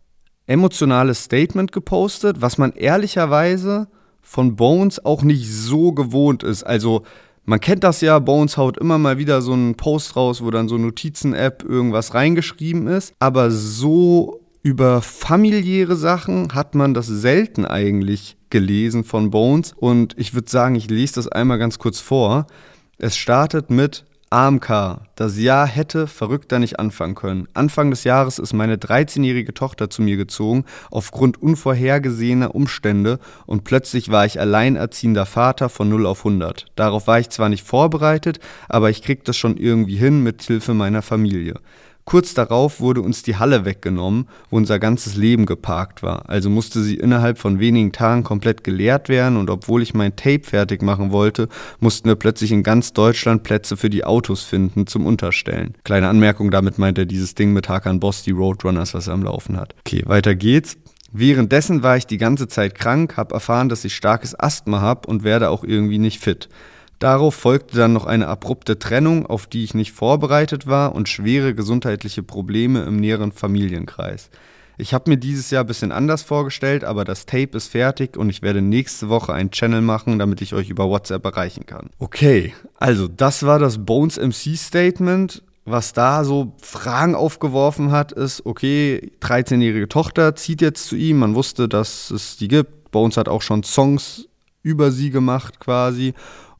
emotionales Statement gepostet, was man ehrlicherweise von Bones auch nicht so gewohnt ist. Also man kennt das ja, Bones haut immer mal wieder so einen Post raus, wo dann so Notizen-App irgendwas reingeschrieben ist. Aber so über familiäre Sachen hat man das selten eigentlich gelesen von Bones. Und ich würde sagen, ich lese das einmal ganz kurz vor. Es startet mit AMK. Das Jahr hätte verrückter nicht anfangen können. Anfang des Jahres ist meine 13-jährige Tochter zu mir gezogen, aufgrund unvorhergesehener Umstände und plötzlich war ich alleinerziehender Vater von 0 auf 100. Darauf war ich zwar nicht vorbereitet, aber ich krieg das schon irgendwie hin mit Hilfe meiner Familie. Kurz darauf wurde uns die Halle weggenommen, wo unser ganzes Leben geparkt war. Also musste sie innerhalb von wenigen Tagen komplett geleert werden und obwohl ich mein Tape fertig machen wollte, mussten wir plötzlich in ganz Deutschland Plätze für die Autos finden zum Unterstellen. Kleine Anmerkung, damit meint er dieses Ding mit Hakan Boss, die Roadrunners, was er am Laufen hat. Okay, weiter geht's. Währenddessen war ich die ganze Zeit krank, habe erfahren, dass ich starkes Asthma habe und werde auch irgendwie nicht fit. Darauf folgte dann noch eine abrupte Trennung, auf die ich nicht vorbereitet war und schwere gesundheitliche Probleme im näheren Familienkreis. Ich habe mir dieses Jahr ein bisschen anders vorgestellt, aber das Tape ist fertig und ich werde nächste Woche einen Channel machen, damit ich euch über WhatsApp erreichen kann. Okay, also das war das Bones MC Statement. Was da so Fragen aufgeworfen hat, ist, okay, 13-jährige Tochter zieht jetzt zu ihm, man wusste, dass es die gibt. Bones hat auch schon Songs über sie gemacht quasi.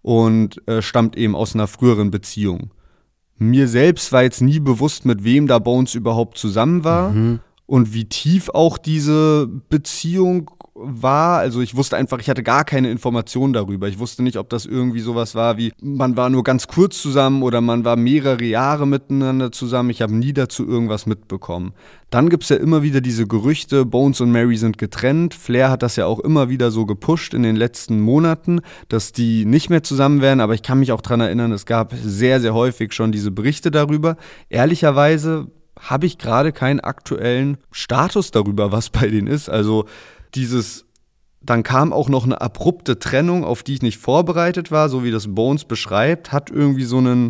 Und stammt eben aus einer früheren Beziehung. Mir selbst war jetzt nie bewusst, mit wem da Bones überhaupt zusammen war und wie tief auch diese Beziehung war. Also ich wusste einfach, ich hatte gar keine Informationen darüber. Ich wusste nicht, ob das irgendwie sowas war wie, man war nur ganz kurz zusammen oder man war mehrere Jahre miteinander zusammen. Ich habe nie dazu irgendwas mitbekommen. Dann gibt es ja immer wieder diese Gerüchte, Bones und Mary sind getrennt. Flair hat das ja auch immer wieder so gepusht in den letzten Monaten, dass die nicht mehr zusammen wären. Aber ich kann mich auch daran erinnern, es gab sehr, sehr häufig schon diese Berichte darüber. Ehrlicherweise habe ich gerade keinen aktuellen Status darüber, was bei denen ist. Also dann kam auch noch eine abrupte Trennung, auf die ich nicht vorbereitet war, so wie das Bones beschreibt, hat irgendwie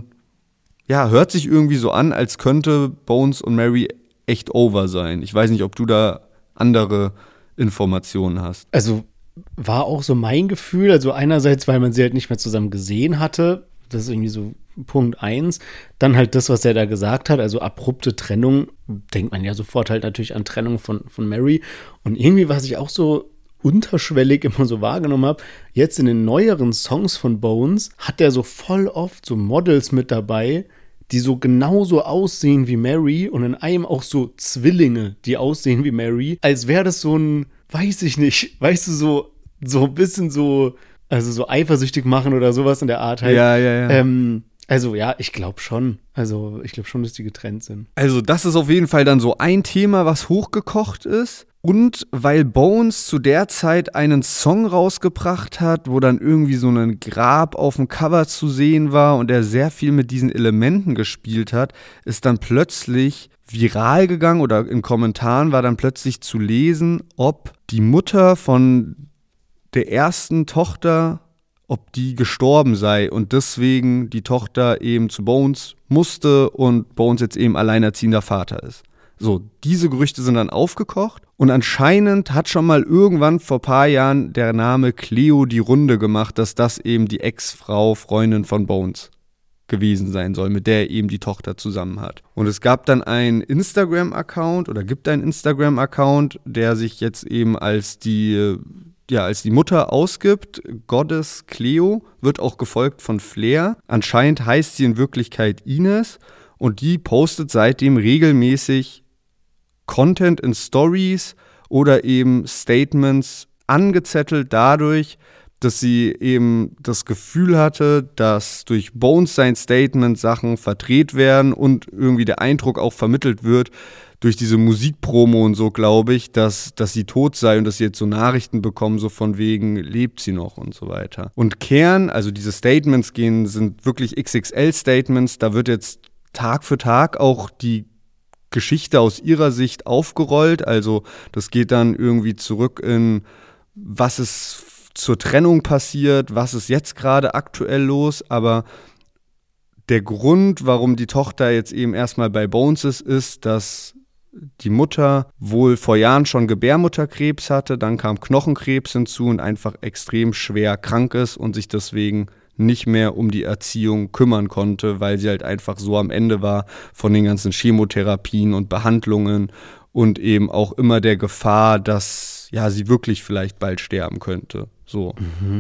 hört sich irgendwie so an, als könnte Bones und Mary echt over sein. Ich weiß nicht, ob du da andere Informationen hast. Also war auch so mein Gefühl, also einerseits, weil man sie halt nicht mehr zusammen gesehen hatte, das ist irgendwie so Punkt 1, dann halt das, was er da gesagt hat, also abrupte Trennung, denkt man ja sofort halt natürlich an Trennung von Mary und irgendwie, was ich auch so unterschwellig immer so wahrgenommen habe, jetzt in den neueren Songs von Bones hat er so voll oft so Models mit dabei, die so genauso aussehen wie Mary und in einem auch so Zwillinge, die aussehen wie Mary, als wäre das so ein, weiß ich nicht, weißt du, so ein bisschen so, also so eifersüchtig machen oder sowas in der Art halt. Ja. Also ja, ich glaube schon. Also ich glaube schon, dass die getrennt sind. Also das ist auf jeden Fall dann so ein Thema, was hochgekocht ist. Und weil Bones zu der Zeit einen Song rausgebracht hat, wo dann irgendwie so ein Grab auf dem Cover zu sehen war und er sehr viel mit diesen Elementen gespielt hat, ist dann plötzlich viral gegangen oder in Kommentaren war dann plötzlich zu lesen, ob die Mutter von der ersten Tochter, ob die gestorben sei und deswegen die Tochter eben zu Bones musste und Bones jetzt eben alleinerziehender Vater ist. So, diese Gerüchte sind dann aufgekocht und anscheinend hat schon mal irgendwann vor ein paar Jahren der Name Cleo die Runde gemacht, dass das eben die Ex-Frau, Freundin von Bones gewesen sein soll, mit der er eben die Tochter zusammen hat. Und es gab dann einen Instagram-Account oder gibt einen Instagram-Account, der sich jetzt eben als die Mutter ausgibt, Goddess Cleo, wird auch gefolgt von Flair. Anscheinend heißt sie in Wirklichkeit Ines und die postet seitdem regelmäßig Content in Stories oder eben Statements angezettelt dadurch, dass sie eben das Gefühl hatte, dass durch Bones sein Statement Sachen verdreht werden und irgendwie der Eindruck auch vermittelt wird, durch diese Musikpromo und so, glaube ich, dass sie tot sei und dass sie jetzt so Nachrichten bekommen, so von wegen, lebt sie noch und so weiter. Und Kern, also diese Statements sind wirklich XXL-Statements, da wird jetzt Tag für Tag auch die Geschichte aus ihrer Sicht aufgerollt, also das geht dann irgendwie zurück in, was ist zur Trennung passiert, was ist jetzt gerade aktuell los, aber der Grund, warum die Tochter jetzt eben erstmal bei Bones ist, dass die Mutter wohl vor Jahren schon Gebärmutterkrebs hatte, dann kam Knochenkrebs hinzu und einfach extrem schwer krank ist und sich deswegen nicht mehr um die Erziehung kümmern konnte, weil sie halt einfach so am Ende war von den ganzen Chemotherapien und Behandlungen und eben auch immer der Gefahr, dass sie wirklich vielleicht bald sterben könnte. So.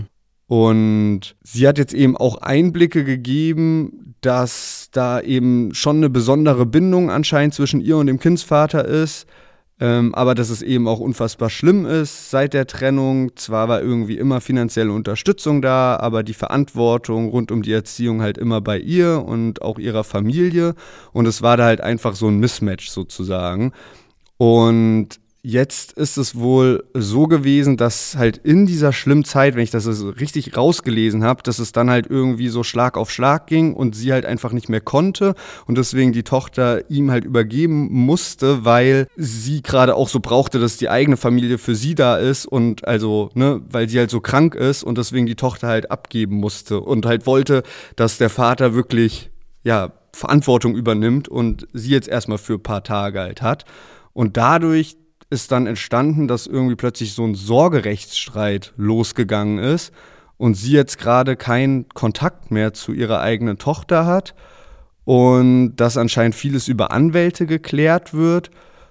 Und sie hat jetzt eben auch Einblicke gegeben, dass da eben schon eine besondere Bindung anscheinend zwischen ihr und dem Kindsvater ist, aber dass es eben auch unfassbar schlimm ist seit der Trennung. Zwar war irgendwie immer finanzielle Unterstützung da, aber die Verantwortung rund um die Erziehung halt immer bei ihr und auch ihrer Familie. Und es war da halt einfach so ein Mismatch sozusagen. Und jetzt ist es wohl so gewesen, dass halt in dieser schlimmen Zeit, wenn ich das so richtig rausgelesen habe, dass es dann halt irgendwie so Schlag auf Schlag ging und sie halt einfach nicht mehr konnte und deswegen die Tochter ihm halt übergeben musste, weil sie gerade auch so brauchte, dass die eigene Familie für sie da ist und also, weil sie halt so krank ist und deswegen die Tochter halt abgeben musste und halt wollte, dass der Vater wirklich, Verantwortung übernimmt und sie jetzt erstmal für ein paar Tage halt hat. Und dadurch ist dann entstanden, dass irgendwie plötzlich so ein Sorgerechtsstreit losgegangen ist und sie jetzt gerade keinen Kontakt mehr zu ihrer eigenen Tochter hat und dass anscheinend vieles über Anwälte geklärt wird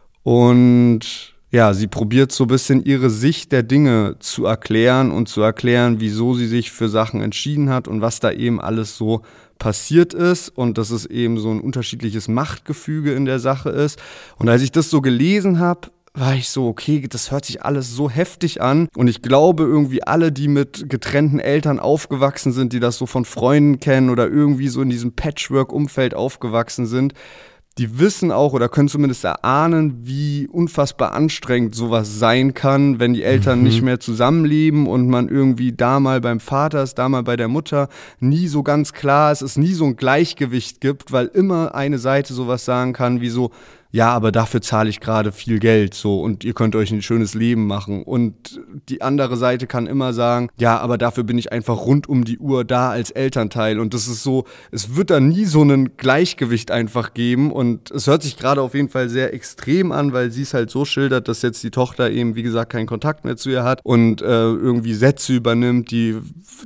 und sie probiert so ein bisschen ihre Sicht der Dinge zu erklären und zu erklären, wieso sie sich für Sachen entschieden hat und was da eben alles so passiert ist und dass es eben so ein unterschiedliches Machtgefüge in der Sache ist. Und als ich das so gelesen habe, war ich so, okay, das hört sich alles so heftig an und ich glaube irgendwie alle, die mit getrennten Eltern aufgewachsen sind, die das so von Freunden kennen oder irgendwie so in diesem Patchwork-Umfeld aufgewachsen sind, die wissen auch oder können zumindest erahnen, wie unfassbar anstrengend sowas sein kann, wenn die Eltern nicht mehr zusammenleben und man irgendwie da mal beim Vater ist, da mal bei der Mutter, nie so ganz klar ist, es nie so ein Gleichgewicht gibt, weil immer eine Seite sowas sagen kann wie so, ja, aber dafür zahle ich gerade viel Geld so und ihr könnt euch ein schönes Leben machen. Und die andere Seite kann immer sagen, ja, aber dafür bin ich einfach rund um die Uhr da als Elternteil. Und das ist so, es wird da nie so ein Gleichgewicht einfach geben. Und es hört sich gerade auf jeden Fall sehr extrem an, weil sie es halt so schildert, dass jetzt die Tochter eben, wie gesagt, keinen Kontakt mehr zu ihr hat und irgendwie Sätze übernimmt, die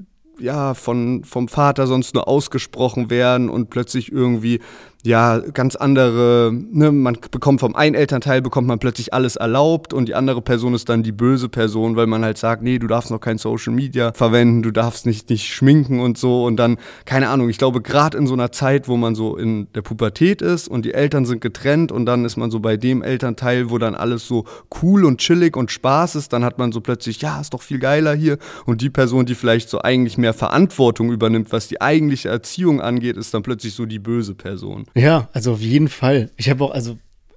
ja vom Vater sonst nur ausgesprochen werden und plötzlich irgendwie ja ganz andere, ne, man bekommt vom einen Elternteil bekommt man plötzlich alles erlaubt und die andere Person ist dann die böse Person, weil man halt sagt, nee, du darfst noch kein Social Media verwenden, du darfst nicht schminken und so und dann, keine Ahnung, ich glaube gerade in so einer Zeit, wo man so in der Pubertät ist und die Eltern sind getrennt und dann ist man so bei dem Elternteil, wo dann alles so cool und chillig und Spaß ist, dann hat man so plötzlich, ja, ist doch viel geiler hier und die Person, die vielleicht so eigentlich mehr Verantwortung übernimmt, was die eigentliche Erziehung angeht, ist dann plötzlich so die böse Person. Ja, also auf jeden Fall. Ich habe auch, also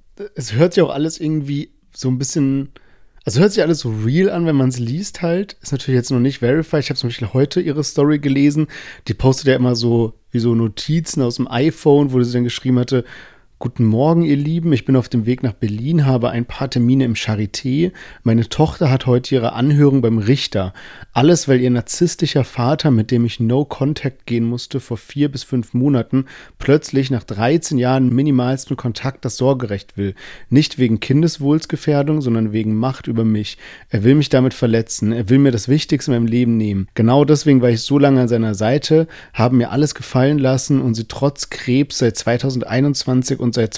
es hört sich auch alles irgendwie so ein bisschen, also hört sich alles so real an, wenn man es liest halt. Ist natürlich jetzt noch nicht verified. Ich habe zum Beispiel heute ihre Story gelesen. Die postet ja immer so wie so Notizen aus dem iPhone, wo sie dann geschrieben hatte, Guten Morgen, ihr Lieben. Ich bin auf dem Weg nach Berlin, habe ein paar Termine im Charité. Meine Tochter hat heute ihre Anhörung beim Richter. Alles, weil ihr narzisstischer Vater, mit dem ich No Contact gehen musste, vor 4 bis 5 Monaten, plötzlich nach 13 Jahren minimalsten Kontakt das Sorgerecht will. Nicht wegen Kindeswohlsgefährdung, sondern wegen Macht über mich. Er will mich damit verletzen. Er will mir das Wichtigste in meinem Leben nehmen. Genau deswegen war ich so lange an seiner Seite, habe mir alles gefallen lassen und sie trotz Krebs seit 2021 und seit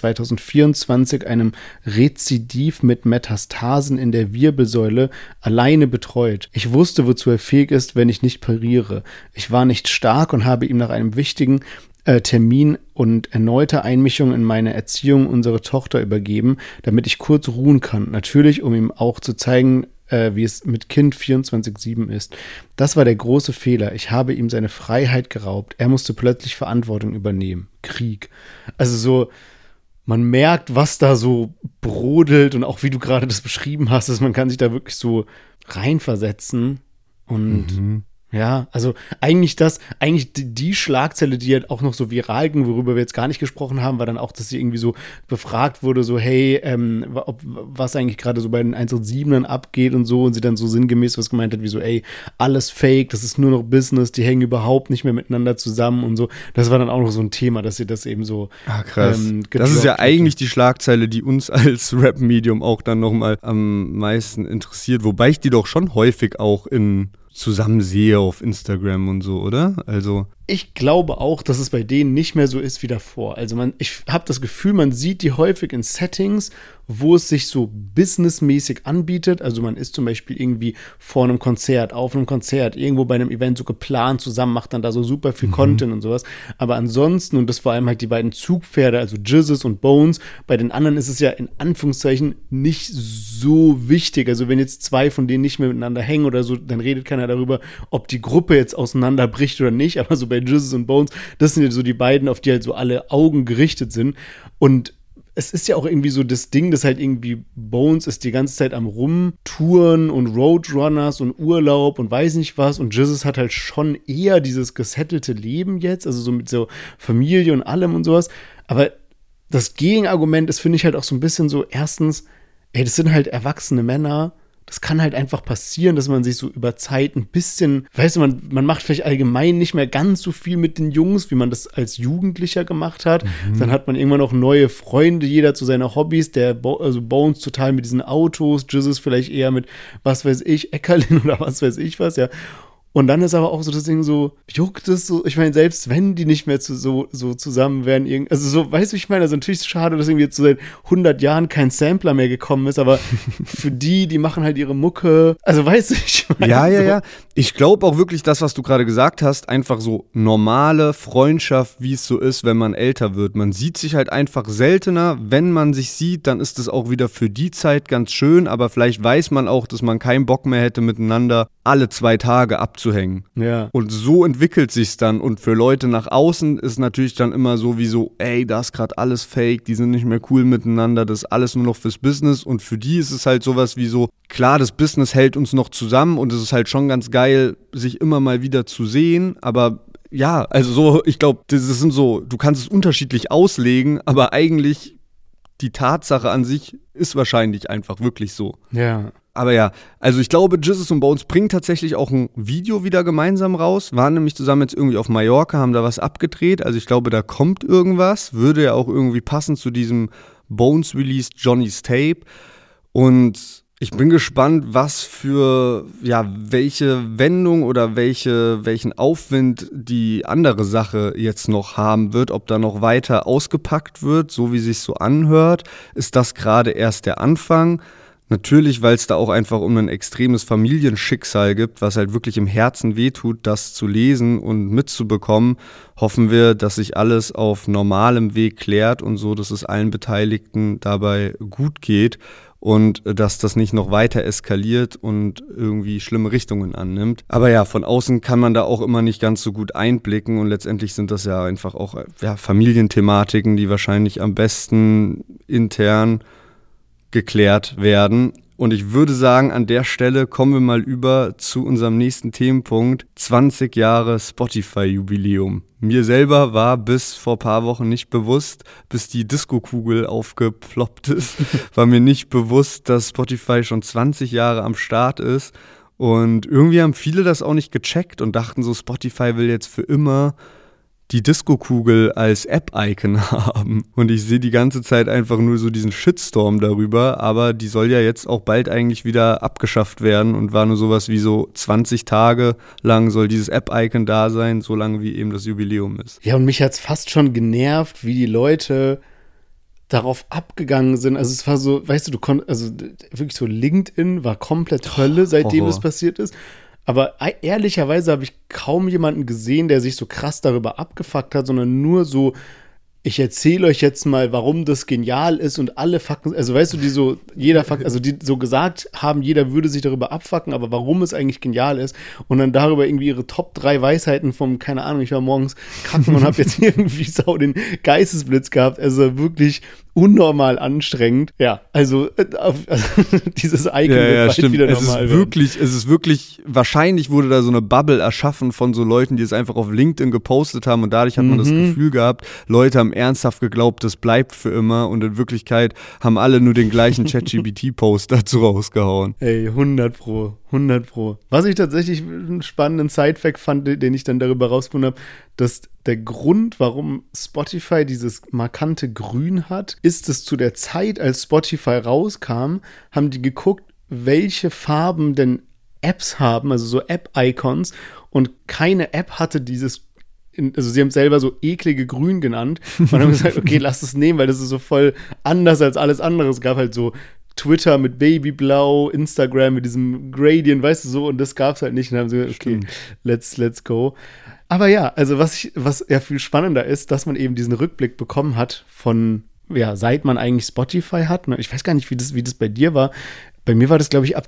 2024 einem Rezidiv mit Metastasen in der Wirbelsäule alleine betreut. Ich wusste, wozu er fähig ist, wenn ich nicht pariere. Ich war nicht stark und habe ihm nach einem wichtigen Termin und erneuter Einmischung in meine Erziehung unsere Tochter übergeben, damit ich kurz ruhen kann. Natürlich, um ihm auch zu zeigen, wie es mit Kind 24/7 ist. Das war der große Fehler. Ich habe ihm seine Freiheit geraubt. Er musste plötzlich Verantwortung übernehmen. Krieg. Also so, man merkt, was da so brodelt und auch wie du gerade das beschrieben hast, dass man kann sich da wirklich so reinversetzen und ja, also eigentlich die Schlagzeile, die halt auch noch so viral ging, worüber wir jetzt gar nicht gesprochen haben, war dann auch, dass sie irgendwie so befragt wurde, so hey, was eigentlich gerade so bei den 187ern abgeht und so und sie dann so sinngemäß was gemeint hat, wie so ey, alles fake, das ist nur noch Business, die hängen überhaupt nicht mehr miteinander zusammen und so. Das war dann auch noch so ein Thema, dass sie das eben so krass. Das ist ja eigentlich die Schlagzeile, die uns als Rap-Medium auch dann nochmal am meisten interessiert, wobei ich die doch schon häufig auch zusammen sehe auf Instagram und so, oder? Also ich glaube auch, dass es bei denen nicht mehr so ist wie davor. Also ich habe das Gefühl, man sieht die häufig in Settings, wo es sich so businessmäßig anbietet. Also man ist zum Beispiel irgendwie vor einem Konzert, auf einem Konzert, irgendwo bei einem Event so geplant zusammen, macht dann da so super viel Content und sowas. Aber ansonsten, und das vor allem halt die beiden Zugpferde, also Jizzes und Bones, bei den anderen ist es ja in Anführungszeichen nicht so wichtig. Also wenn jetzt zwei von denen nicht mehr miteinander hängen oder so, dann redet keiner darüber, ob die Gruppe jetzt auseinanderbricht oder nicht. Aber so bei Jizzes und Bones, das sind ja so die beiden, auf die halt so alle Augen gerichtet sind. Und es ist ja auch irgendwie so das Ding, dass halt irgendwie Bones ist die ganze Zeit am Rumtouren und Roadrunners und Urlaub und weiß nicht was und Jizzes hat halt schon eher dieses gesettelte Leben jetzt, also so mit so Familie und allem und sowas. Aber das Gegenargument ist, finde ich halt auch so ein bisschen so, erstens, ey, das sind halt erwachsene Männer. Das kann halt einfach passieren, dass man sich so über Zeit ein bisschen, weißt du, man macht vielleicht allgemein nicht mehr ganz so viel mit den Jungs, wie man das als Jugendlicher gemacht hat. Dann hat man irgendwann auch neue Freunde, jeder zu seinen Hobbys, also Bones total mit diesen Autos, Jizzes vielleicht eher mit, was weiß ich, Eckerlin oder was weiß ich was, ja. Und dann ist aber auch so das Ding so, juckt es so, ich meine, selbst wenn die nicht mehr so zusammen wären, also so, weißt du, ich meine, also natürlich ist es schade, dass irgendwie jetzt so seit 100 Jahren kein Sampler mehr gekommen ist, aber für die machen halt ihre Mucke, also weißt du, ich meine. Ja. Ich glaube auch wirklich das, was du gerade gesagt hast, einfach so normale Freundschaft, wie es so ist, wenn man älter wird. Man sieht sich halt einfach seltener. Wenn man sich sieht, dann ist es auch wieder für die Zeit ganz schön, aber vielleicht weiß man auch, dass man keinen Bock mehr hätte, miteinander alle 2 Tage abzuhängen. Ja. Und so entwickelt sich's dann. Und für Leute nach außen ist natürlich dann immer so wie so, ey, das ist gerade alles fake, die sind nicht mehr cool miteinander, das ist alles nur noch fürs Business. Und für die ist es halt sowas wie so, klar, das Business hält uns noch zusammen und es ist halt schon ganz geil, sich immer mal wieder zu sehen, aber ja, also so, ich glaube, das sind so, du kannst es unterschiedlich auslegen, aber eigentlich die Tatsache an sich ist wahrscheinlich einfach wirklich so. Ja. Aber ja, also ich glaube, Jesus und Bones bringen tatsächlich auch ein Video wieder gemeinsam raus. Waren nämlich zusammen jetzt irgendwie auf Mallorca, haben da was abgedreht. Also ich glaube, da kommt irgendwas. Würde ja auch irgendwie passen zu diesem Bones-Release Johnny's Tape. Und ich bin gespannt, was für, ja, welche Wendung oder welchen Aufwind die andere Sache jetzt noch haben wird, ob da noch weiter ausgepackt wird, so wie es sich so anhört. Ist das gerade erst der Anfang? Natürlich, weil es da auch einfach um ein extremes Familienschicksal gibt, was halt wirklich im Herzen wehtut, das zu lesen und mitzubekommen, hoffen wir, dass sich alles auf normalem Weg klärt und so, dass es allen Beteiligten dabei gut geht und dass das nicht noch weiter eskaliert und irgendwie schlimme Richtungen annimmt. Aber ja, von außen kann man da auch immer nicht ganz so gut einblicken und letztendlich sind das ja einfach auch Familienthematiken, die wahrscheinlich am besten intern geklärt werden. Und ich würde sagen, an der Stelle kommen wir mal über zu unserem nächsten Themenpunkt, 20 Jahre Spotify-Jubiläum. Mir selber war bis vor ein paar Wochen nicht bewusst, bis die Disco-Kugel aufgeploppt ist, war mir nicht bewusst, dass Spotify schon 20 Jahre am Start ist. Und irgendwie haben viele das auch nicht gecheckt und dachten so, Spotify will jetzt für immer die Disco-Kugel als App-Icon haben. Und ich sehe die ganze Zeit einfach nur so diesen Shitstorm darüber, aber die soll ja jetzt auch bald eigentlich wieder abgeschafft werden und war nur sowas wie so 20 Tage lang soll dieses App-Icon da sein, so lange wie eben das Jubiläum ist. Ja, und mich hat's fast schon genervt, wie die Leute darauf abgegangen sind. Also es war so, weißt du, also wirklich so LinkedIn war komplett Hölle, seitdem es passiert ist. Aber ehrlicherweise habe ich kaum jemanden gesehen, der sich so krass darüber abgefuckt hat, sondern nur so, ich erzähle euch jetzt mal, warum das genial ist und alle Fakten, also weißt du, die so, jeder Fakt, also die so gesagt haben, jeder würde sich darüber abfucken, aber warum es eigentlich genial ist und dann darüber irgendwie ihre Top 3 Weisheiten vom, keine Ahnung, ich war morgens kacken und habe jetzt irgendwie sau den Geistesblitz gehabt, also wirklich unnormal anstrengend. Ja, also dieses Icon wird bald wieder normal werden. Es ist wirklich, wahrscheinlich wurde da so eine Bubble erschaffen von so Leuten, die es einfach auf LinkedIn gepostet haben und dadurch hat man das Gefühl gehabt, Leute haben ernsthaft geglaubt, das bleibt für immer und in Wirklichkeit haben alle nur den gleichen ChatGPT-Post dazu rausgehauen. Ey, 100 Pro. Was ich tatsächlich einen spannenden Sidefact fand, den ich dann darüber rausgefunden habe, dass der Grund, warum Spotify dieses markante Grün hat, ist es zu der Zeit, als Spotify rauskam, haben die geguckt, welche Farben denn Apps haben, also so App-Icons und keine App hatte dieses, also sie haben es selber so eklige Grün genannt und haben gesagt, okay, lass es nehmen, weil das ist so voll anders als alles andere. Es gab halt so Twitter mit Babyblau, Instagram mit diesem Gradient, weißt du so, und das gab's halt nicht. Und dann haben sie gesagt, okay, let's go. Aber ja, also was ja viel spannender ist, dass man eben diesen Rückblick bekommen hat von, ja, seit man eigentlich Spotify hat. Ich weiß gar nicht, wie das bei dir war. Bei mir war das, glaube ich, ab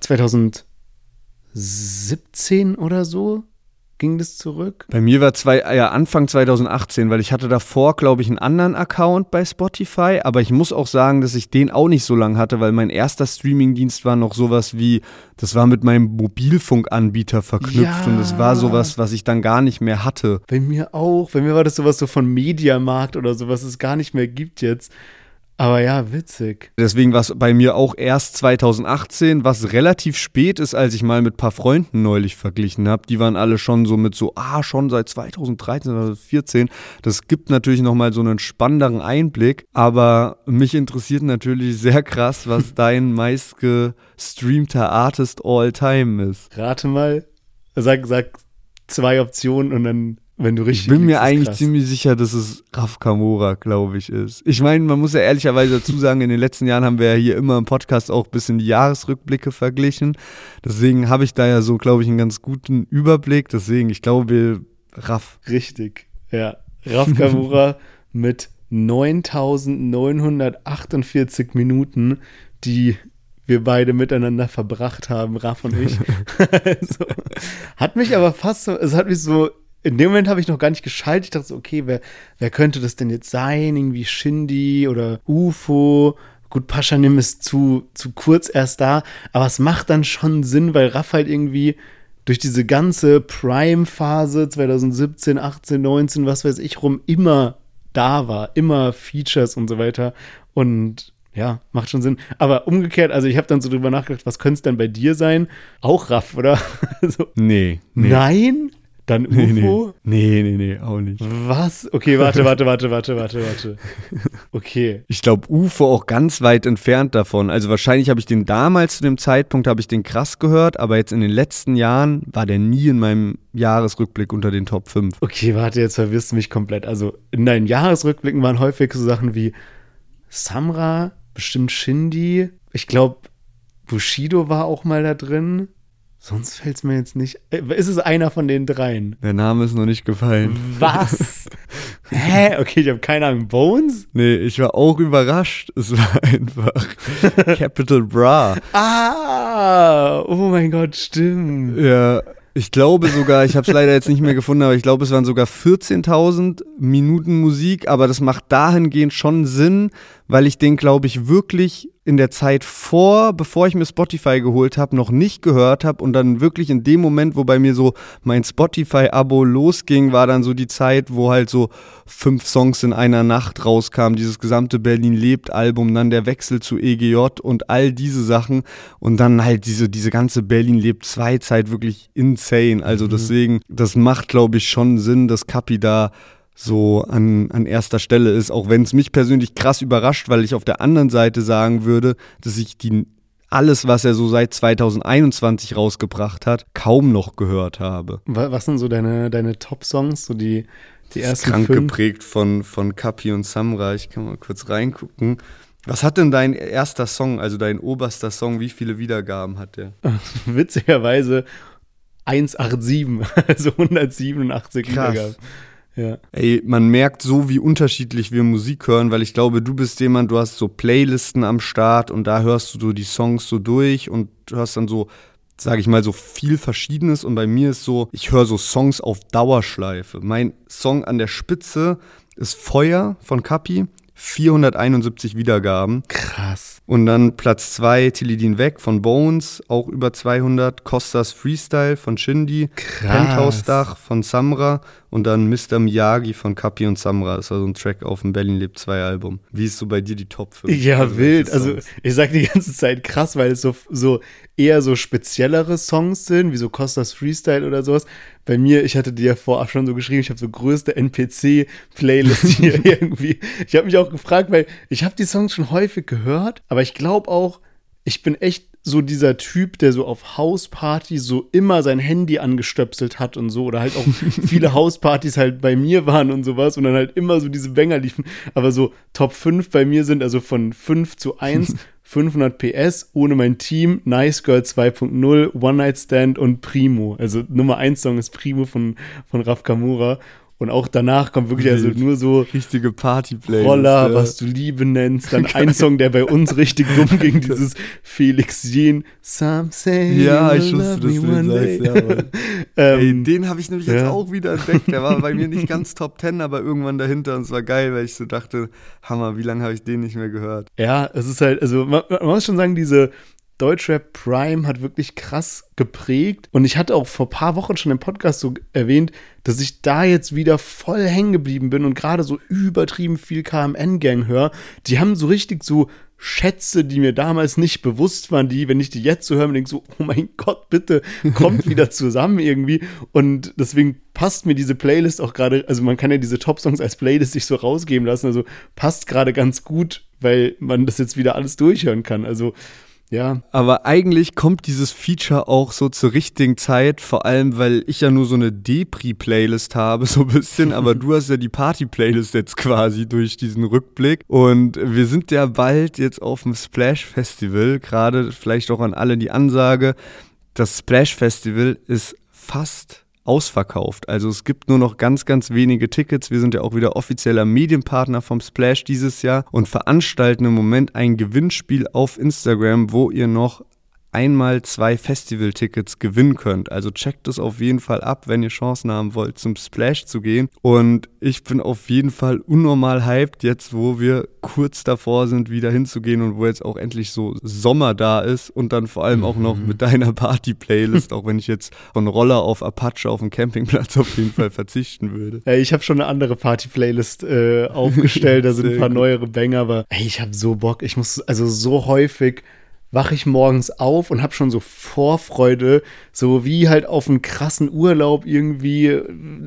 2017 oder so. Ging das zurück? Bei mir war Anfang 2018, weil ich hatte davor, glaube ich, einen anderen Account bei Spotify, aber ich muss auch sagen, dass ich den auch nicht so lange hatte, weil mein erster Streamingdienst war noch sowas wie, das war mit meinem Mobilfunkanbieter verknüpft und das war sowas, was ich dann gar nicht mehr hatte. Bei mir auch. Bei mir war das sowas so von Mediamarkt oder so, was es gar nicht mehr gibt jetzt. Aber ja, witzig. Deswegen war es bei mir auch erst 2018, was relativ spät ist, als ich mal mit ein paar Freunden neulich verglichen habe. Die waren alle schon so mit so, schon seit 2013 oder 2014. Das gibt natürlich nochmal so einen spannenderen Einblick. Aber mich interessiert natürlich sehr krass, was dein meistgestreamter Artist all time ist. Rate mal. Sag 2 Optionen und dann... Wenn du richtig ich bin mir eigentlich ziemlich sicher, dass es Raf Kamora, glaube ich, ist. Ich meine, man muss ja ehrlicherweise dazu sagen, in den letzten Jahren haben wir ja hier immer im Podcast auch ein bisschen die Jahresrückblicke verglichen. Deswegen habe ich da ja so, glaube ich, einen ganz guten Überblick. Deswegen, ich glaube, Raf. Richtig, ja. Raf Kamora mit 9.948 Minuten, die wir beide miteinander verbracht haben, Raf und ich. Also, hat mich aber fast so, es hat mich so, in dem Moment habe ich noch gar nicht geschaltet. Ich dachte so, okay, wer könnte das denn jetzt sein? Irgendwie Shindy oder UFO. Gut, Paschanim ist zu kurz erst da. Aber es macht dann schon Sinn, weil Raf halt irgendwie durch diese ganze Prime-Phase 2017, 18, 19, was weiß ich rum, immer da war. Immer Features und so weiter. Und Ja, macht schon Sinn. Aber umgekehrt, also ich habe dann so drüber nachgedacht, was könnte es denn bei dir sein? Auch Raff, oder? So. Nee. Nein? Dann UFO? Nee, auch nicht. Was? Okay, warte. Okay. Ich glaube, UFO auch ganz weit entfernt davon. Also wahrscheinlich habe ich den damals zu dem Zeitpunkt, habe ich den krass gehört, aber jetzt in den letzten Jahren war der nie in meinem Jahresrückblick unter den Top 5. Okay, warte, jetzt verwirrst du mich komplett. Also in deinen Jahresrückblicken waren häufig so Sachen wie Samra, bestimmt Shindy. Ich glaube, Bushido war auch mal da drin. Sonst fällt es mir jetzt nicht. Ist es einer von den dreien? Der Name ist noch nicht gefallen. Was? Hä? Okay, ich habe keine Ahnung. Bones? Nee, ich war auch überrascht. Es war einfach Capital Bra. Oh mein Gott, stimmt. Ja, ich glaube sogar, ich habe es leider jetzt nicht mehr gefunden, aber ich glaube, es waren sogar 14.000 Minuten Musik, aber das macht dahingehend schon Sinn, weil ich den, glaube ich, wirklich in der Zeit bevor ich mir Spotify geholt habe, noch nicht gehört habe und dann wirklich in dem Moment, wo bei mir so mein Spotify-Abo losging, war dann so die Zeit, wo halt so 5 Songs in einer Nacht rauskamen, dieses gesamte Berlin-Lebt-Album, dann der Wechsel zu EGJ und all diese Sachen und dann halt diese ganze Berlin-Lebt-2-Zeit wirklich insane, also deswegen, das macht, glaube ich, schon Sinn, dass Kapi da so an erster Stelle ist, auch wenn es mich persönlich krass überrascht, weil ich auf der anderen Seite sagen würde, dass ich alles, was er so seit 2021 rausgebracht hat, kaum noch gehört habe. Was sind so deine Top-Songs, so die ersten krank 5? Geprägt von Kapi und Samra, ich kann mal kurz reingucken. Was hat denn dein erster Song, also dein oberster Song, wie viele Wiedergaben hat der? Witzigerweise 187, also 187 Krass. Wiedergaben. Ja. Ey, man merkt so, wie unterschiedlich wir Musik hören, weil ich glaube, du bist jemand, du hast so Playlisten am Start und da hörst du so die Songs so durch und hörst dann so, sage ich mal, so viel Verschiedenes und bei mir ist so, ich höre so Songs auf Dauerschleife. Mein Song an der Spitze ist Feuer von Kapi, 471 Wiedergaben. Krass. Und dann Platz 2, Tilidin weg von Bones, auch über 200. Costas Freestyle von Shindy. Krass. Penthouse-Dach von Samra. Und dann Mr. Miyagi von Kapi und Samra. Das war so ein Track auf dem Berlin Lebt 2 Album. Wie ist so bei dir die Top 5? Ja, wild. Also ich sag die ganze Zeit krass, weil es so eher so speziellere Songs sind, wie so Costas Freestyle oder sowas. Bei mir, ich hatte dir ja vorab schon so geschrieben, ich habe so größte NPC-Playlist hier irgendwie. Ich habe mich auch gefragt, weil ich habe die Songs schon häufig gehört, aber ich glaube auch, ich bin echt so dieser Typ, der so auf Hauspartys so immer sein Handy angestöpselt hat und so, oder halt auch viele Hauspartys halt bei mir waren und sowas und dann halt immer so diese Banger liefen, aber so Top 5 bei mir sind also von 5:1 500 PS, ohne mein Team, Nice Girl 2.0, One Night Stand und Primo. Also Nummer 1 Song ist Primo von Raf Kamura. Und auch danach kommt wirklich also nur so richtige Party-Playlist. Roller, was du Liebe nennst. Dann ein Song, der bei uns richtig dumm ging, dieses Felix Jean. Some say ja, you ich wusste, love dass me du one den day. sagst. Ja, ey, den habe ich nämlich jetzt ja. auch wieder entdeckt. Der war bei mir nicht ganz Top 10, aber irgendwann dahinter. Und es war geil, weil ich so dachte, Hammer, wie lange habe ich den nicht mehr gehört? Ja, es ist halt, also man muss schon sagen, diese Deutschrap Prime hat wirklich krass geprägt. Und ich hatte auch vor ein paar Wochen schon im Podcast so erwähnt, dass ich da jetzt wieder voll hängen geblieben bin und gerade so übertrieben viel KMN-Gang höre. Die haben so richtig so Schätze, die mir damals nicht bewusst waren, die, wenn ich die jetzt so höre, denke so, oh mein Gott, bitte, kommt wieder zusammen irgendwie. Und deswegen passt mir diese Playlist auch gerade, also man kann ja diese Top-Songs als Playlist sich so rausgeben lassen, also passt gerade ganz gut, weil man das jetzt wieder alles durchhören kann. Also ja. Aber eigentlich kommt dieses Feature auch so zur richtigen Zeit, vor allem, weil ich ja nur so eine Depri-Playlist habe, so ein bisschen, aber du hast ja die Party-Playlist jetzt quasi durch diesen Rückblick und wir sind ja bald jetzt auf dem Splash-Festival, gerade vielleicht auch an alle die Ansage, das Splash-Festival ist fast ausverkauft. Also es gibt nur noch ganz, ganz wenige Tickets. Wir sind ja auch wieder offizieller Medienpartner vom Splash dieses Jahr und veranstalten im Moment ein Gewinnspiel auf Instagram, wo ihr noch einmal 2 Festival-Tickets gewinnen könnt. Also checkt es auf jeden Fall ab, wenn ihr Chancen haben wollt, zum Splash zu gehen. Und ich bin auf jeden Fall unnormal hyped, jetzt wo wir kurz davor sind, wieder hinzugehen und wo jetzt auch endlich so Sommer da ist und dann vor allem auch noch mit deiner Party-Playlist, auch wenn ich jetzt von Roller auf Apache auf dem Campingplatz auf jeden Fall verzichten würde. Ey, ich habe schon eine andere Party-Playlist aufgestellt, da sind ein paar neuere Banger, aber ey, ich habe so Bock, ich muss, also so häufig wache ich morgens auf und habe schon so Vorfreude, so wie halt auf einen krassen Urlaub irgendwie.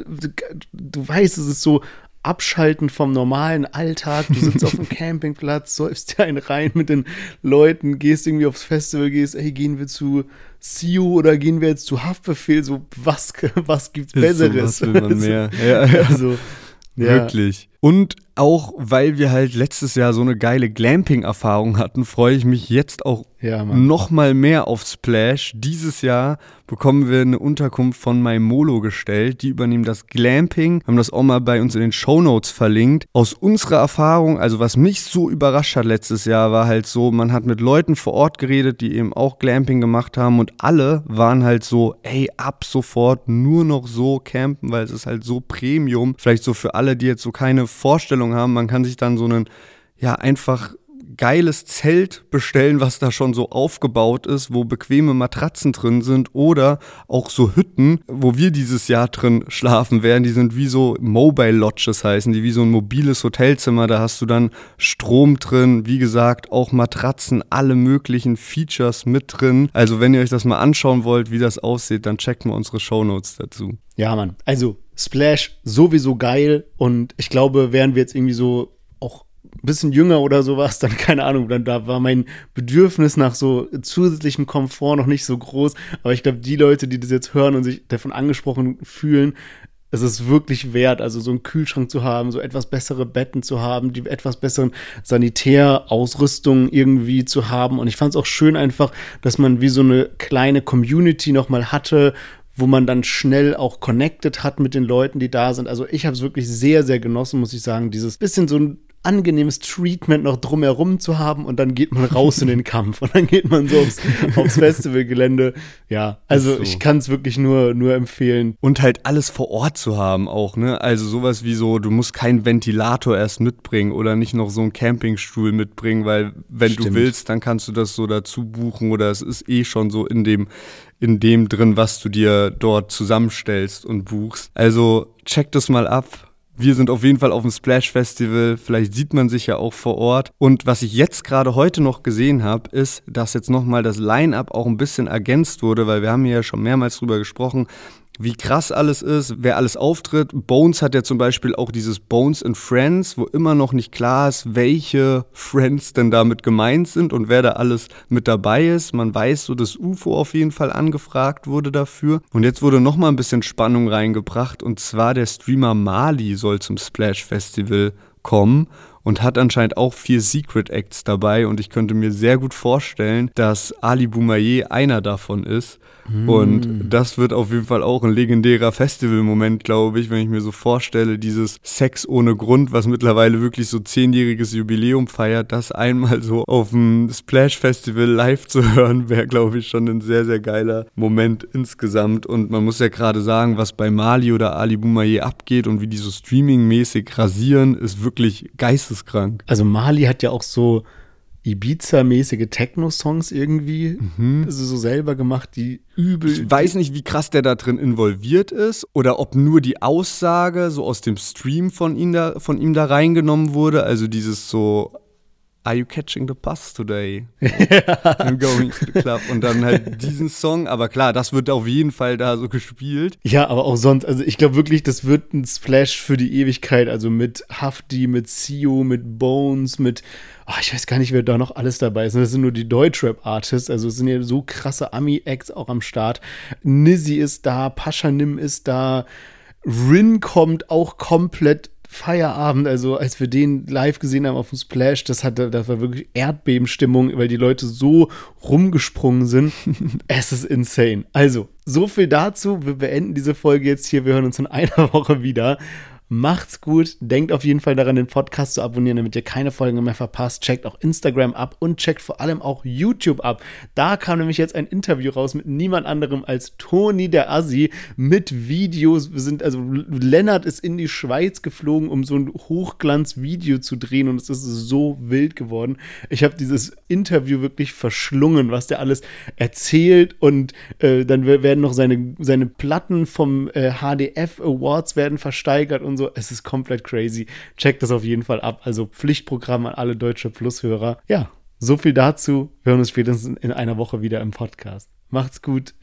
Du weißt, es ist so Abschalten vom normalen Alltag. Du sitzt auf dem Campingplatz, säufst dir einen rein mit den Leuten, gehst irgendwie aufs Festival, ey, gehen wir zu See You oder gehen wir jetzt zu Haftbefehl? So, was gibt's Besseres? So, was will man mehr? Ja. Also, ja. Wirklich. Und auch, weil wir halt letztes Jahr so eine geile Glamping-Erfahrung hatten, freue ich mich jetzt auch noch mal mehr auf Splash. Dieses Jahr bekommen wir eine Unterkunft von MyMolo gestellt. Die übernehmen das Glamping, haben das auch mal bei uns in den Shownotes verlinkt. Aus unserer Erfahrung, also was mich so überrascht hat letztes Jahr, war halt so, man hat mit Leuten vor Ort geredet, die eben auch Glamping gemacht haben und alle waren halt so, ey, ab sofort nur noch so campen, weil es ist halt so Premium. Vielleicht so für alle, die jetzt so keine Vorstellung haben, man kann sich dann so einen, ja, einfach geiles Zelt bestellen, was da schon so aufgebaut ist, wo bequeme Matratzen drin sind oder auch so Hütten, wo wir dieses Jahr drin schlafen werden. Die sind wie so Mobile Lodges heißen, die wie so ein mobiles Hotelzimmer. Da hast du dann Strom drin, wie gesagt, auch Matratzen, alle möglichen Features mit drin. Also wenn ihr euch das mal anschauen wollt, wie das aussieht, dann checkt mal unsere Shownotes dazu. Ja, Mann. Also Splash sowieso geil und ich glaube, wären wir jetzt irgendwie so auch ein bisschen jünger oder sowas, dann keine Ahnung, dann da war mein Bedürfnis nach so zusätzlichem Komfort noch nicht so groß, aber ich glaube, die Leute, die das jetzt hören und sich davon angesprochen fühlen, es ist wirklich wert, also so einen Kühlschrank zu haben, so etwas bessere Betten zu haben, die etwas besseren Sanitärausrüstung irgendwie zu haben und ich fand es auch schön einfach, dass man wie so eine kleine Community nochmal hatte, wo man dann schnell auch connected hat mit den Leuten, die da sind. Also ich habe es wirklich sehr, sehr genossen, muss ich sagen, dieses bisschen so ein angenehmes Treatment noch drumherum zu haben und dann geht man raus in den Kampf und dann geht man so aufs Festivalgelände. Ja, also so. Ich kann es wirklich nur empfehlen. Und halt alles vor Ort zu haben auch, ne? Also sowas wie so, du musst keinen Ventilator erst mitbringen oder nicht noch so einen Campingstuhl mitbringen, weil wenn du willst, dann kannst du das so dazu buchen oder es ist eh schon so in dem drin, was du dir dort zusammenstellst und buchst. Also check das mal ab. Wir sind auf jeden Fall auf dem Splash Festival, vielleicht sieht man sich ja auch vor Ort. Und was ich jetzt gerade heute noch gesehen habe, ist, dass jetzt nochmal das Line-Up auch ein bisschen ergänzt wurde, weil wir haben hier ja schon mehrmals drüber gesprochen, wie krass alles ist, wer alles auftritt. Bones hat ja zum Beispiel auch dieses Bones and Friends, wo immer noch nicht klar ist, welche Friends denn damit gemeint sind und wer da alles mit dabei ist. Man weiß so, dass UFO auf jeden Fall angefragt wurde dafür. Und jetzt wurde nochmal ein bisschen Spannung reingebracht und zwar der Streamer Mali soll zum Splash Festival kommen und hat anscheinend auch 4 Secret Acts dabei und ich könnte mir sehr gut vorstellen, dass Ali Boumaier einer davon ist. Und das wird auf jeden Fall auch ein legendärer Festivalmoment, glaube ich, wenn ich mir so vorstelle, dieses Sex ohne Grund, was mittlerweile wirklich so 10-jähriges Jubiläum feiert, das einmal so auf dem Splash Festival live zu hören, wäre, glaube ich, schon ein sehr, sehr geiler Moment insgesamt. Und man muss ja gerade sagen, was bei Mali oder Ali Boumaier abgeht und wie die so streamingmäßig rasieren, ist wirklich geisteskrank. Also Mali hat ja auch so Ibiza-mäßige Techno-Songs irgendwie, also so selber gemacht, die übel. Ich weiß nicht, wie krass der da drin involviert ist oder ob nur die Aussage so aus dem Stream von ihm da reingenommen wurde, also dieses so Are you catching the bus today? I'm going to the club. Und dann halt diesen Song. Aber klar, das wird auf jeden Fall da so gespielt. Ja, aber auch sonst, also ich glaube wirklich, das wird ein Splash für die Ewigkeit. Also mit Hafti, mit Sio, mit Bones, mit, ich weiß gar nicht, wer da noch alles dabei ist. Das sind nur die Deutschrap-Artists. Also es sind ja so krasse Ami-Acts auch am Start. Nizzy ist da, Pashanim ist da. Rin kommt auch komplett Feierabend, also als wir den live gesehen haben auf dem Splash, das war wirklich Erdbebenstimmung, weil die Leute so rumgesprungen sind. Es ist insane. Also, so viel dazu. Wir beenden diese Folge jetzt hier. Wir hören uns in einer Woche wieder. Macht's gut. Denkt auf jeden Fall daran, den Podcast zu abonnieren, damit ihr keine Folgen mehr verpasst. Checkt auch Instagram ab und checkt vor allem auch YouTube ab. Da kam nämlich jetzt ein Interview raus mit niemand anderem als Toni der Assi mit Videos. Lennart ist in die Schweiz geflogen, um so ein Hochglanzvideo zu drehen und es ist so wild geworden. Ich habe dieses Interview wirklich verschlungen, was der alles erzählt und dann werden noch seine Platten vom HDF Awards werden versteigert und so. Es ist komplett crazy. Checkt das auf jeden Fall ab. Also Pflichtprogramm an alle Deutsche Plus-Hörer. Ja, so viel dazu. Wir hören uns spätestens in einer Woche wieder im Podcast. Macht's gut.